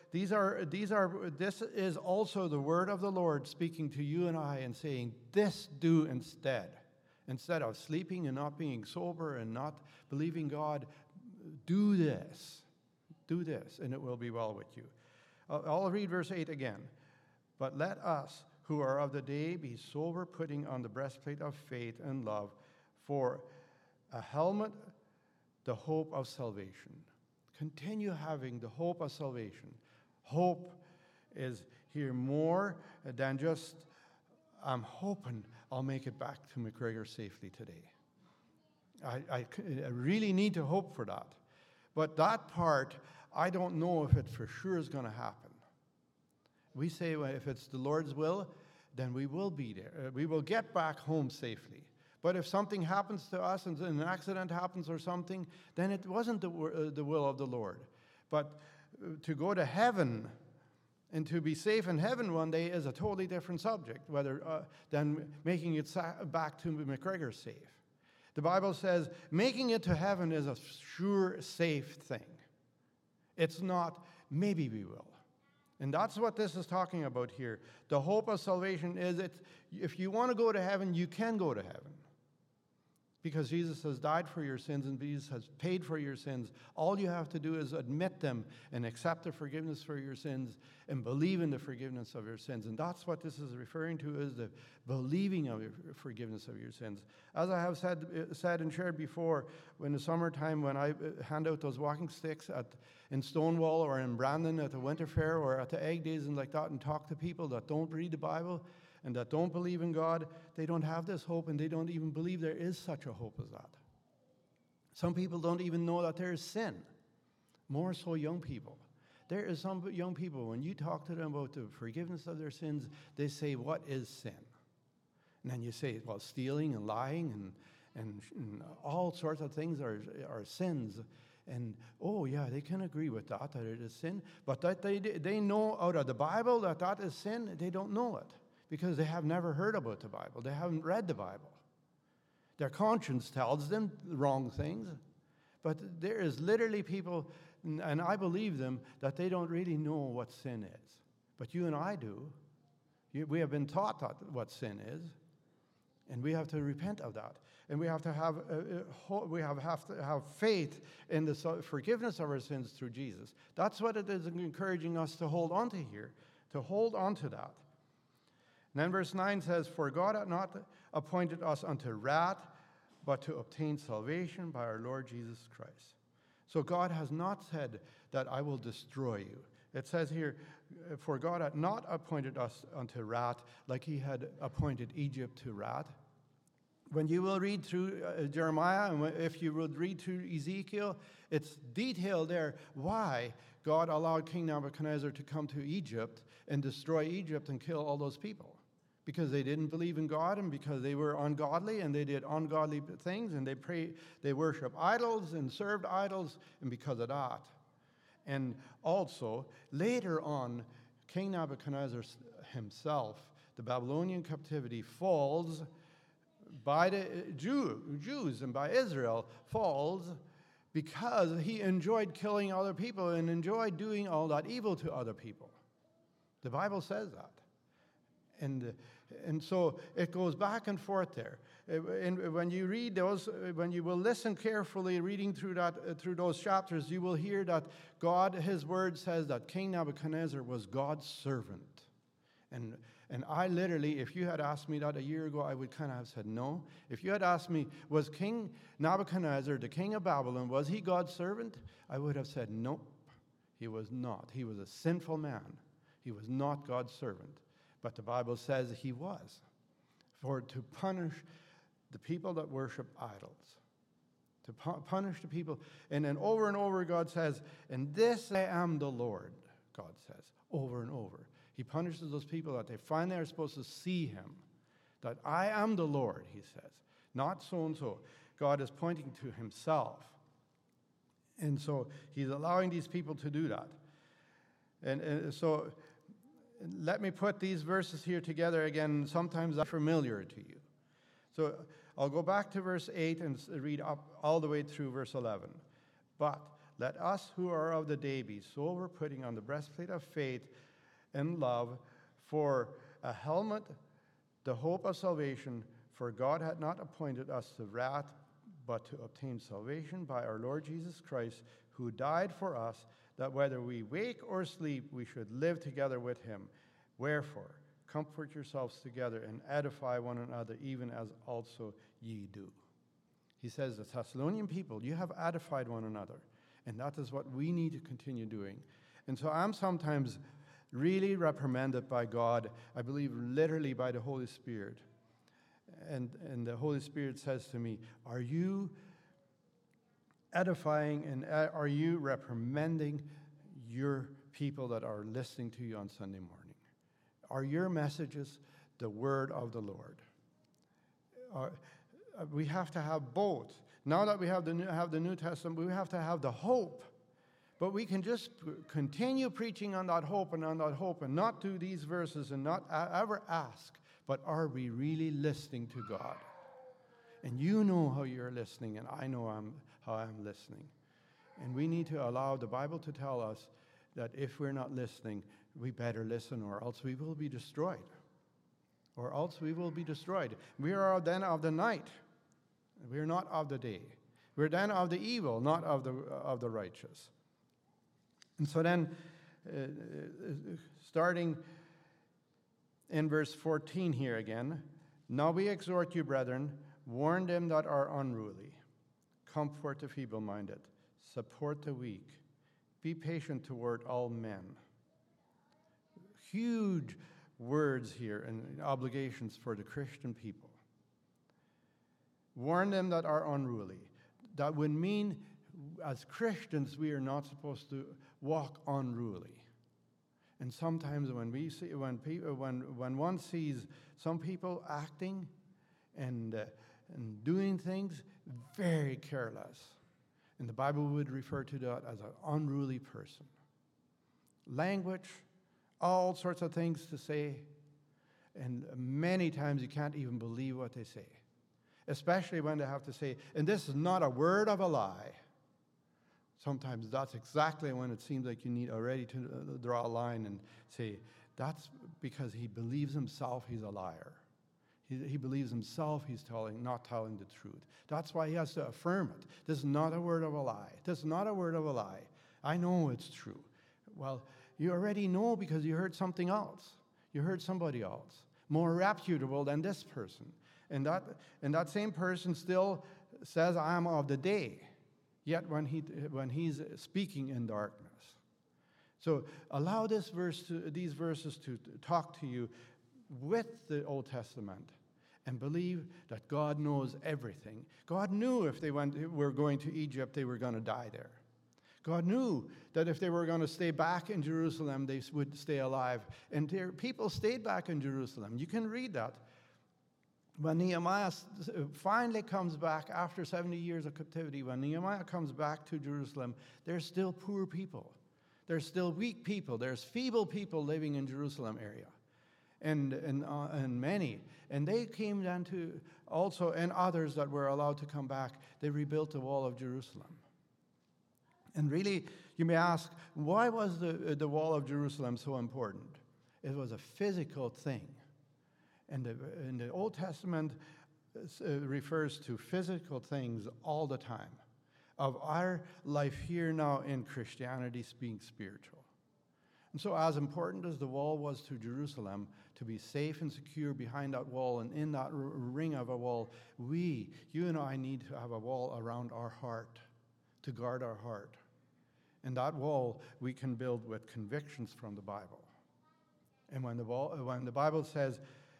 these are, these are, this is also the word of the Lord speaking to you and I and saying, this do instead. Instead of sleeping and not being sober and not believing God, do this. Do this, and it will be well with you. I'll, I'll read verse eight again. But let us who are of the day be sober, putting on the breastplate of faith and love, for a helmet, the hope of salvation. Continue having the hope of salvation. Hope is here more than just, I'm hoping I'll make it back to McGregor safely today. I, I, I really need to hope for that. But that part, I don't know if it for sure is going to happen. We say, well, if it's the Lord's will, then we will be there. Uh, we will get back home safely. But if something happens to us and an accident happens or something, then it wasn't the, uh, the will of the Lord. But uh, to go to heaven and to be safe in heaven one day is a totally different subject, whether uh, than making it sa- back to McGregor safe. The Bible says making it to heaven is a sure, safe thing. It's not, maybe we will. And that's what this is talking about here. The hope of salvation is that if you want to go to heaven, you can go to heaven. Because Jesus has died for your sins and Jesus has paid for your sins. All you have to do is admit them and accept the forgiveness for your sins and believe in the forgiveness of your sins. And that's what this is referring to, is the believing of your forgiveness of your sins. As I have said, said and shared before, in the summertime when I hand out those walking sticks at, in Stonewall or in Brandon at the Winter Fair or at the Egg Days and like that, and talk to people that don't read the Bible and that don't believe in God, they don't have this hope and they don't even believe there is such a hope as that. Some people don't even know that there is sin, more so young people. There is some young people, when you talk to them about the forgiveness of their sins, they say, what is sin? And then you say, well, stealing and lying and, and, and all sorts of things are, are sins. And, oh, yeah, they can agree with that, that it is sin. But that they, they know out of the Bible that that is sin, they don't know it. Because they have never heard about the Bible. They haven't read the Bible. Their conscience tells them the wrong things. But there is literally people, and I believe them, that they don't really know what sin is. But you and I do. We have been taught that, what sin is. And we have to repent of that. And we have to have, uh, we have, have to have faith in the forgiveness of our sins through Jesus. That's what it is encouraging us to hold on to here, to hold on to that. And then verse nine says, for God hath not appointed us unto wrath, but to obtain salvation by our Lord Jesus Christ. So God has not said that I will destroy you. It says here, for God hath not appointed us unto wrath, like he had appointed Egypt to wrath. When you will read through uh, Jeremiah, and if you would read through Ezekiel, it's detailed there why God allowed King Nebuchadnezzar to come to Egypt and destroy Egypt and kill all those people. Because they didn't believe in God and because they were ungodly and they did ungodly things and they pray, they worship idols and served idols, and because of that. And also, later on, King Nebuchadnezzar himself, the Babylonian captivity falls by the Jew, Jews and by Israel, falls because he enjoyed killing other people and enjoyed doing all that evil to other people. The Bible says that. And, and so it goes back and forth there. And when you read those, when you will listen carefully reading through that, through those chapters, you will hear that God, his word says that King Nebuchadnezzar was God's servant. And, and I literally, if you had asked me that a year ago, I would kind of have said no. If you had asked me, was King Nebuchadnezzar, the king of Babylon, was he God's servant? I would have said nope, he was not. He was a sinful man. He was not God's servant. But the Bible says he was, for to punish the people that worship idols, to pu- punish the people. And then over and over God says, and this I am the Lord, God says, over and over. He punishes those people that they finally are supposed to see him, that I am the Lord, he says, not so-and-so. God is pointing to himself. And so he's allowing these people to do that. And, and so let me put these verses here together again. Sometimes they're familiar to you. So I'll go back to verse eight and read up all the way through verse eleven. But let us who are of the day be sober, putting on the breastplate of faith and love, for a helmet, the hope of salvation. For God had not appointed us to wrath, but to obtain salvation by our Lord Jesus Christ, who died for us, that whether we wake or sleep, we should live together with him. Wherefore, comfort yourselves together and edify one another, even as also ye do. He says, the Thessalonian people, you have edified one another. And that is what we need to continue doing. And so I'm sometimes really reprimanded by God, I believe literally by the Holy Spirit. And, and the Holy Spirit says to me, are you edifying and are you reprimanding your people that are listening to you on Sunday morning? Are your messages the word of the Lord? Are, we have to have both. Now that we have the, New, have the New Testament, we have to have the hope. But we can just p- continue preaching on that hope and on that hope and not do these verses and not a- ever ask, but are we really listening to God? And you know how you're listening, and I know I'm, how I'm listening. And we need to allow the Bible to tell us that if we're not listening, we better listen, or else we will be destroyed. Or else we will be destroyed. We are then of the night. We are not of the day. We're then of the evil, not of the of the righteous. And so then, uh, starting in verse fourteen here again, now we exhort you, brethren, warn them that are unruly, comfort the feeble-minded, support the weak, be patient toward all men. Huge words here and obligations for the Christian people. Warn them that are unruly. That would mean, as Christians, we are not supposed to walk unruly. And sometimes when we see, when people, when when one sees some people acting and uh, and doing things very careless, and the Bible would refer to that as an unruly person. Language, all sorts of things to say, and many times you can't even believe what they say. Especially when they have to say, and this is not a word of a lie. Sometimes that's exactly when it seems like you need already to draw a line and say, that's because he believes himself he's a liar. He, he believes himself he's telling, not telling the truth. That's why he has to affirm it. This is not a word of a lie. This is not a word of a lie. I know it's true. Well, you already know because you heard something else. You heard somebody else, more reputable than this person. And that, and that same person still says, I am of the day, yet when, he, when he's speaking in darkness. So allow this verse to, these verses to talk to you with the Old Testament and believe that God knows everything. God knew if they went, were going to Egypt, they were going to die there. God knew that if they were going to stay back in Jerusalem, they would stay alive. And their people stayed back in Jerusalem. You can read that. When Nehemiah finally comes back after seventy years of captivity, when Nehemiah comes back to Jerusalem, there's still poor people. There's still weak people. There's feeble people living in Jerusalem area. And, and, uh, and many. And they came down to also, and others that were allowed to come back, they rebuilt the wall of Jerusalem. And really, you may ask, why was the, the wall of Jerusalem so important? It was a physical thing. And the, and the Old Testament uh, refers to physical things all the time, of our life here now in Christianity being spiritual. And so as important as the wall was to Jerusalem, to be safe and secure behind that wall and in that r- ring of a wall, we, you and I, need to have a wall around our heart, to guard our heart. And that wall we can build with convictions from the Bible. And when the, wall, when the Bible says,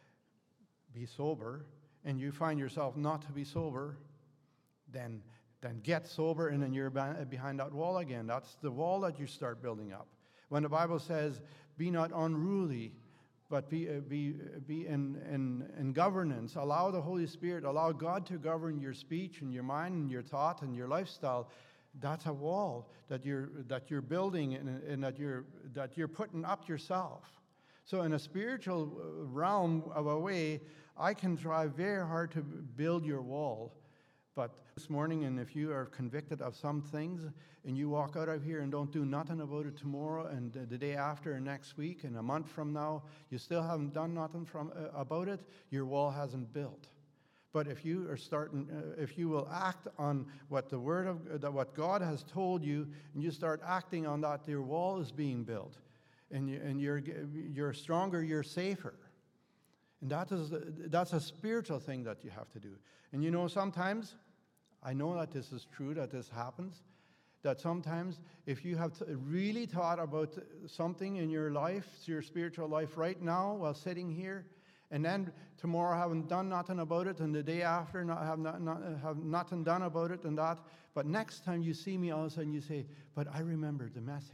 be sober, and you find yourself not to be sober, then, then get sober, and then you're behind that wall again. That's the wall that you start building up. When the Bible says, be not unruly, but be, uh, be, be in, in, in governance, allow the Holy Spirit, allow God to govern your speech and your mind and your thought and your lifestyle, that's a wall that you're, that you're building and, and that, you're, that you're putting up yourself. So in a spiritual realm of a way, I can try very hard to build your wall, But this morning, and if you are convicted of some things and you walk out of here and don't do nothing about it tomorrow and the day after and next week and a month from now, you still haven't done nothing from, uh, about it, your wall hasn't built. But if you are starting, uh, if you will act on what the word of, uh, what God has told you, and you start acting on that, your wall is being built, and you, and you're you're stronger, you're safer. And that is, that's a spiritual thing that you have to do. And you know, sometimes, I know that this is true, that this happens, that sometimes if you have really thought about something in your life, your spiritual life right now while sitting here, and then tomorrow haven't done nothing about it, and the day after not have, not, not, have nothing done about it and that, but next time you see me, all of a sudden you say, but I remembered the message.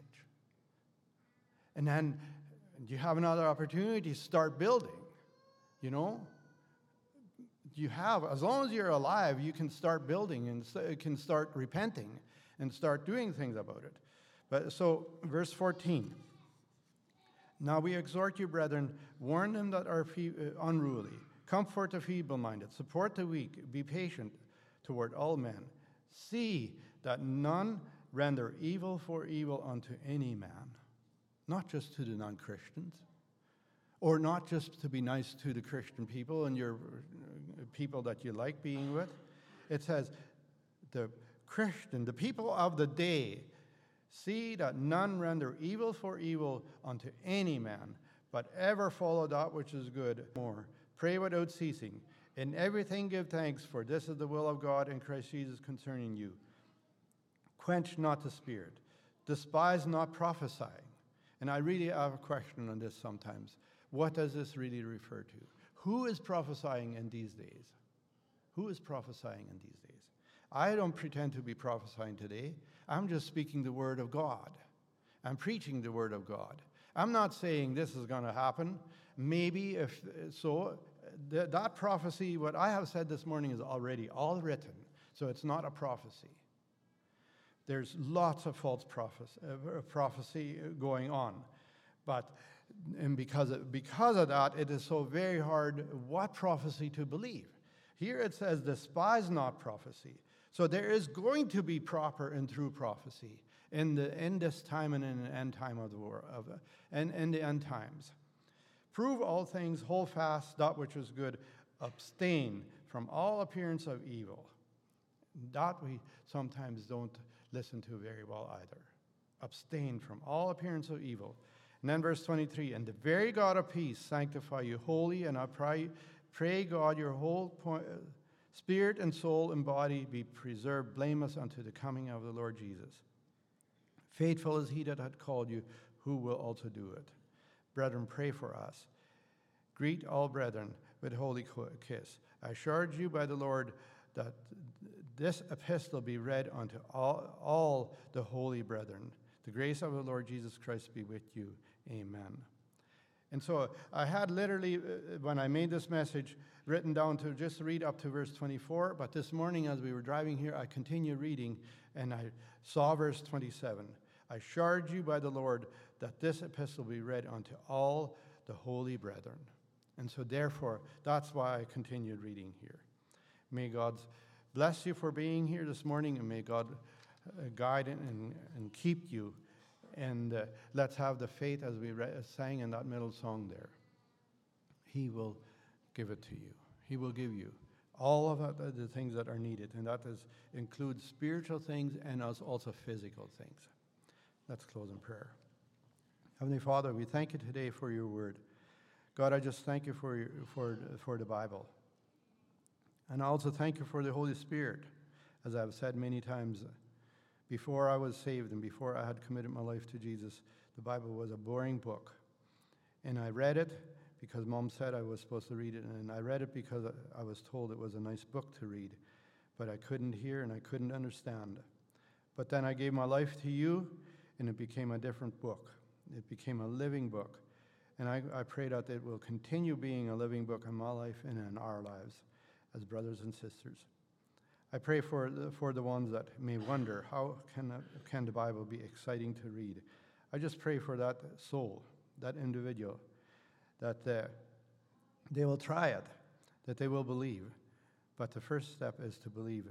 And then you have another opportunity to start building. You know, you have, as long as you're alive, you can start building and can start repenting and start doing things about it. But so, verse fourteen. Now we exhort you, brethren, warn them that are fe- uh, unruly, comfort the feeble-minded, support the weak, be patient toward all men. See that none render evil for evil unto any man, not just to the non-Christians. Or not just to be nice to the Christian people and your people that you like being with. It says, the Christian, the people of the day, see that none render evil for evil unto any man, but ever follow that which is good more. Pray without ceasing. In everything give thanks, for this is the will of God in Christ Jesus concerning you. Quench not the spirit. Despise not prophesying. And I really have a question on this sometimes. What does this really refer to? Who is prophesying in these days? Who is prophesying in these days? I don't pretend to be prophesying today. I'm just speaking the word of God. I'm preaching the word of God. I'm not saying this is going to happen. Maybe if so, th- that prophecy, what I have said this morning is already all written. So it's not a prophecy. There's lots of false prophecy, uh, prophecy going on. But And because of, because of that, it is so very hard what prophecy to believe. Here it says, despise not prophecy. So there is going to be proper and true prophecy in the in this time and in the end time of the world, of, and in the end times. Prove all things, hold fast that which is good, abstain from all appearance of evil. That we sometimes don't listen to very well either. Abstain from all appearance of evil. And then verse twenty-three, and the very God of peace sanctify you wholly, and I pray, pray God your whole point, uh, spirit and soul and body be preserved blameless unto the coming of the Lord Jesus. Faithful is he that hath called you, who will also do it. Brethren, pray for us. Greet all brethren with holy kiss. I charge you by the Lord that this epistle be read unto all, all the holy brethren. The grace of the Lord Jesus Christ be with you. Amen. And so I had literally, uh, when I made this message, written down to just read up to verse twenty-four, but this morning as we were driving here, I continued reading, and I saw verse twenty-seven. I charge you by the Lord that this epistle be read unto all the holy brethren. And so therefore, that's why I continued reading here. May God bless you for being here this morning, and may God uh, guide and, and keep you. And uh, let's have the faith as we re- sang in that middle song there. He will give it to you. He will give you all of that, the things that are needed, and that is, includes spiritual things and also physical things. Let's close in prayer. Heavenly Father, we thank you today for your word. God, I just thank you for, your, for, for the Bible. And I also thank you for the Holy Spirit, as I've said many times. Before I was saved and before I had committed my life to Jesus, the Bible was a boring book. And I read it because Mom said I was supposed to read it, and I read it because I was told it was a nice book to read. But I couldn't hear and I couldn't understand. But then I gave my life to you, and it became a different book. It became a living book. And I, I pray that it will continue being a living book in my life and in our lives as brothers and sisters. I pray for the, for the ones that may wonder, how can, can the Bible be exciting to read? I just pray for that soul, that individual, that uh, they will try it, that they will believe. But the first step is to believe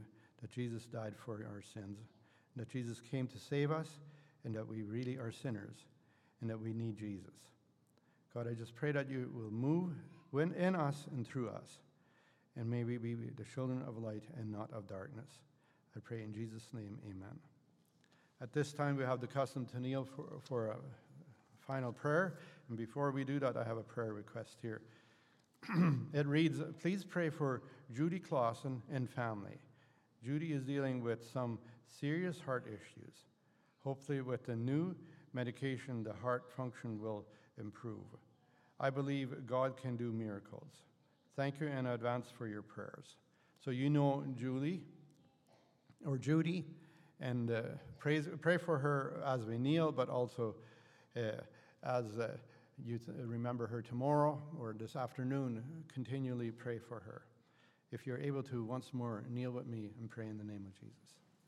that Jesus died for our sins, that Jesus came to save us, and that we really are sinners, and that we need Jesus. God, I just pray that you will move in us and through us, and may we be the children of light and not of darkness. I pray in Jesus' name, amen. At this time, we have the custom to kneel for, for a final prayer, and before we do that, I have a prayer request here. It reads, please pray for Judy Clausen and family. Judy is dealing with some serious heart issues. Hopefully with the new medication, the heart function will improve. I believe God can do miracles. Thank you in advance for your prayers. So you know Julie, or Judy, and uh, praise, pray for her as we kneel, but also uh, as uh, you th- remember her tomorrow or this afternoon, continually pray for her. If you're able to, once more, kneel with me and pray in the name of Jesus.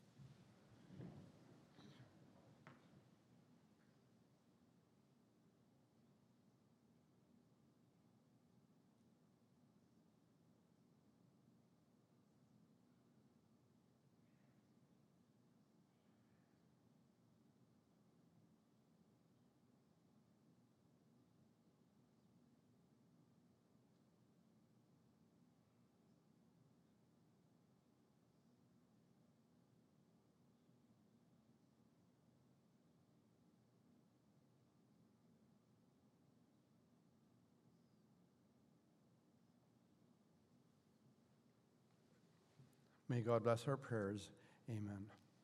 May God bless our prayers. Amen.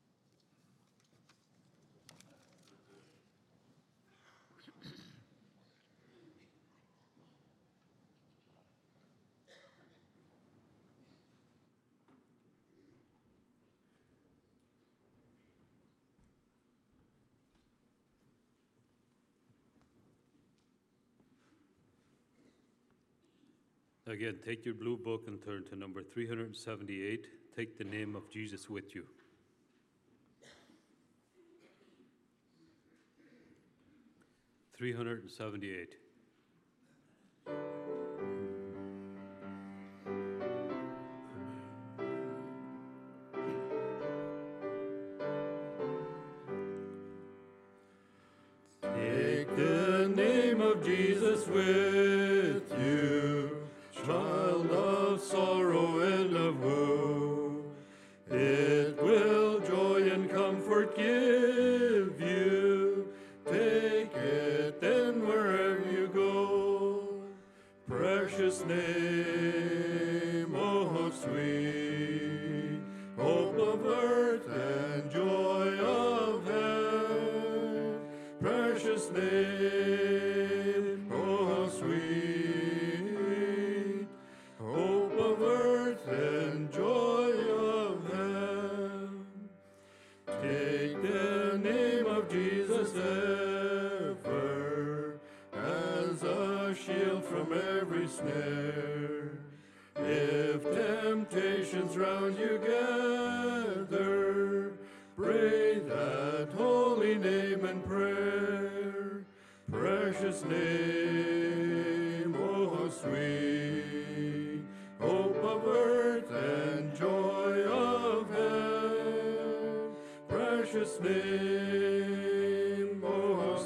Again, take your blue book and turn to number three hundred seventy-eight. Take the name of Jesus with you. three hundred seventy-eight. Take the name of Jesus with you, child of sorrow and of woe. It will joy and comfort give you. Take it then wherever you go. Precious name, oh sweet, hope of earth and joy of heaven. Precious name, oh sweet, hope of earth and joy of heaven. Take the name of Jesus ever as a shield from every snare. If temptations round you gather, pray that holy name and prayer. Precious name, oh sweet, hope of earth and joy of heaven. Precious name, oh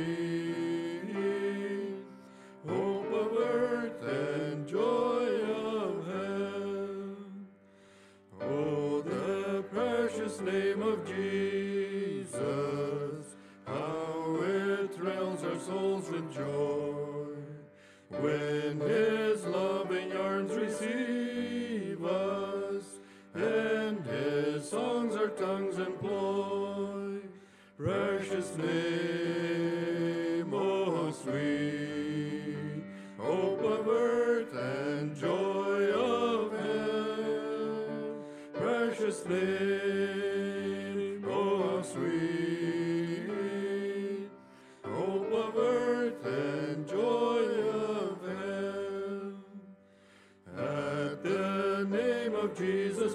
sweet, hope of earth and joy of heaven. Oh, the precious name of Jesus, how it thrills our souls with joy. When his loving arms receive us, and his songs our tongues employ. Precious name, oh sweet, hope of earth and joy of heaven. Precious name, oh sweet, hope of earth and joy of heaven. At the name of Jesus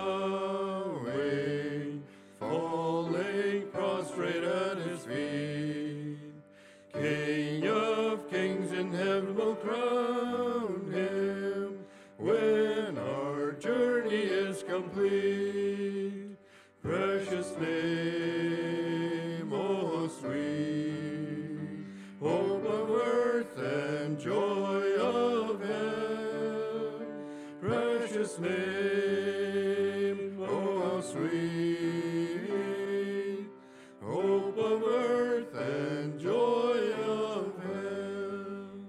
bowing, falling prostrate at his feet, King of kings in heaven will crown him when our journey is complete. precious name, oh how sweet, hope of earth and joy of heaven.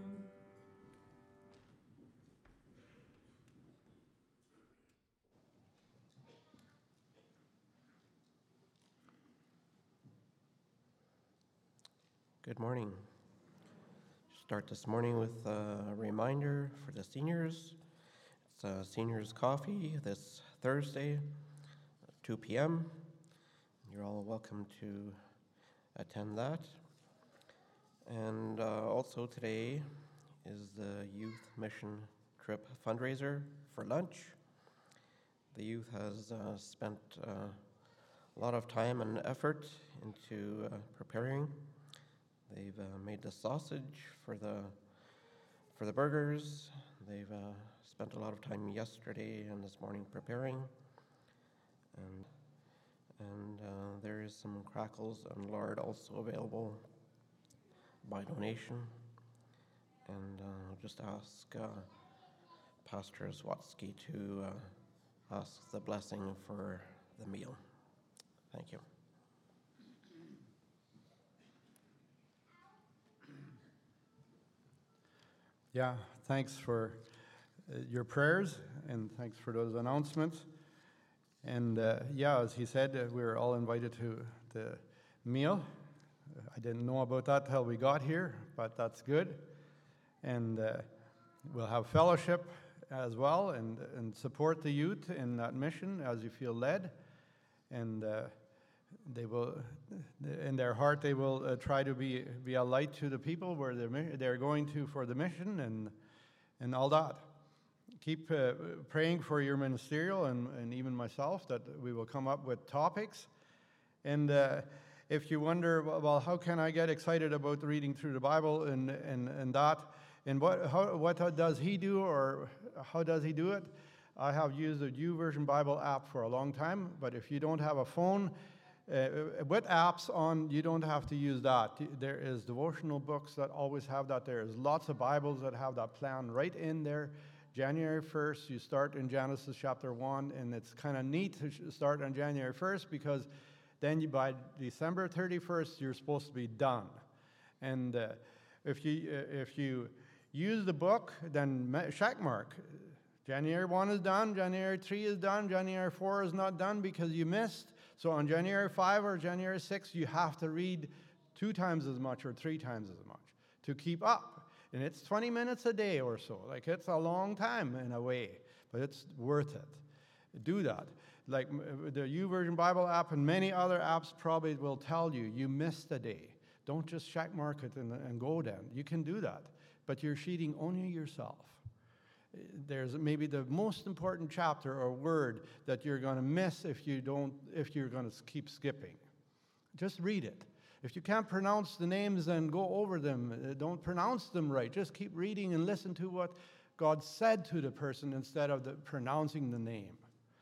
Good morning. Start this morning with a reminder for the seniors. It's a seniors coffee this Thursday, two p.m. You're all welcome to attend that. And uh, also today is the youth mission trip fundraiser for lunch. The youth has uh, spent uh, a lot of time and effort into uh, preparing. They've uh, made the sausage for the for the burgers. They've uh, spent a lot of time yesterday and this morning preparing. And and uh, there is some crackles and lard also available by donation. And uh, I'll just ask uh, Pastor Zwatsky to uh, ask the blessing for the meal. Thank you. Yeah, thanks for uh, your prayers, and thanks for those announcements. And uh, yeah, as he said, uh, we were all invited to the meal. I didn't know about that till we got here, but that's good. And uh, we'll have fellowship as well, and, and support the youth in that mission as you feel led. And uh, they will, in their heart, they will uh, try to be be a light to the people where they're they're going to for the mission and and all that. Keep uh, praying for your ministerial and, and even myself that we will come up with topics. And uh, if you wonder, well, how can I get excited about reading through the Bible and and and that, and what how what does he do or how does he do it? I have used the YouVersion Bible app for a long time, but if you don't have a phone Uh, with apps on, you don't have to use that. There is devotional books that always have that. There is lots of Bibles that have that plan right in there. January first, you start in Genesis chapter one, and it's kind of neat to start on January first because then you, by December thirty-first, you're supposed to be done. And uh, if you uh, if you use the book, then check mark. January one is done, January three is done, January four is not done because you missed. So on January fifth or January sixth, you have to read two times as much or three times as much to keep up. And it's twenty minutes a day or so. Like, it's a long time in a way, but it's worth it. Do that. Like the YouVersion Bible app and many other apps probably will tell you, you missed a day. Don't just check mark it and, and go then. You can do that, but you're cheating only yourself. There's maybe the most important chapter or word that you're going to miss if you don't, if you're going to keep skipping. Just read it. If you can't pronounce the names, then go over them. Don't pronounce them right. Just keep reading and listen to what God said to the person instead of the, pronouncing the name.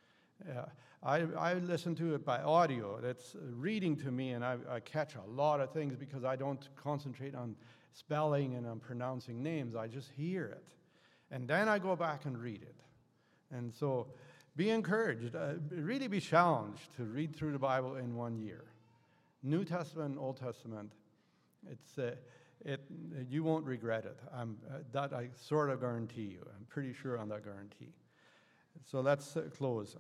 Uh, I, I listen to it by audio. That's reading to me, and I, I catch a lot of things because I don't concentrate on spelling and on pronouncing names. I just hear it. And then I go back and read it. And so be encouraged, uh, really be challenged to read through the Bible in one year. New Testament and Old Testament, it's, uh, it, you won't regret it. I'm, uh, that I sort of guarantee you. I'm pretty sure on that guarantee. So let's uh, close.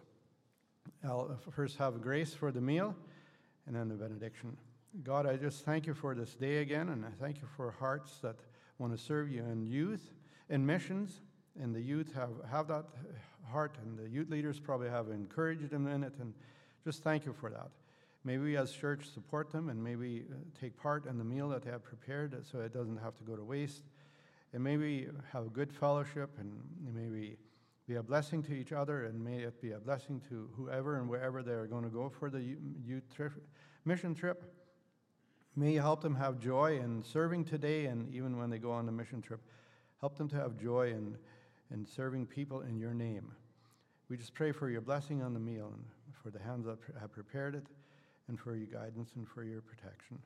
I'll first have grace for the meal and then the benediction. God, I just thank you for this day again, and I thank you for hearts that want to serve you in youth, in missions, and the youth have, have that heart, and the youth leaders probably have encouraged them in it, and just thank you for that. May we as church support them, and may we take part in the meal that they have prepared so it doesn't have to go to waste. And may we have good fellowship, and may we be a blessing to each other, and may it be a blessing to whoever and wherever they're going to go for the youth trip, mission trip. May you help them have joy in serving today, and even when they go on the mission trip, help them to have joy in, in serving people in your name. We just pray for your blessing on the meal, and for the hands that have prepared it, and for your guidance and for your protection.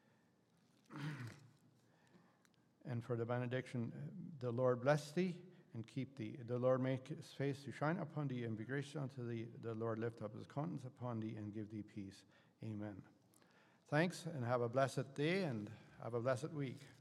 And for the benediction, the Lord bless thee and keep thee. The Lord make his face to shine upon thee and be gracious unto thee. The Lord lift up his countenance upon thee and give thee peace. Amen. Thanks, and have a blessed day and have a blessed week.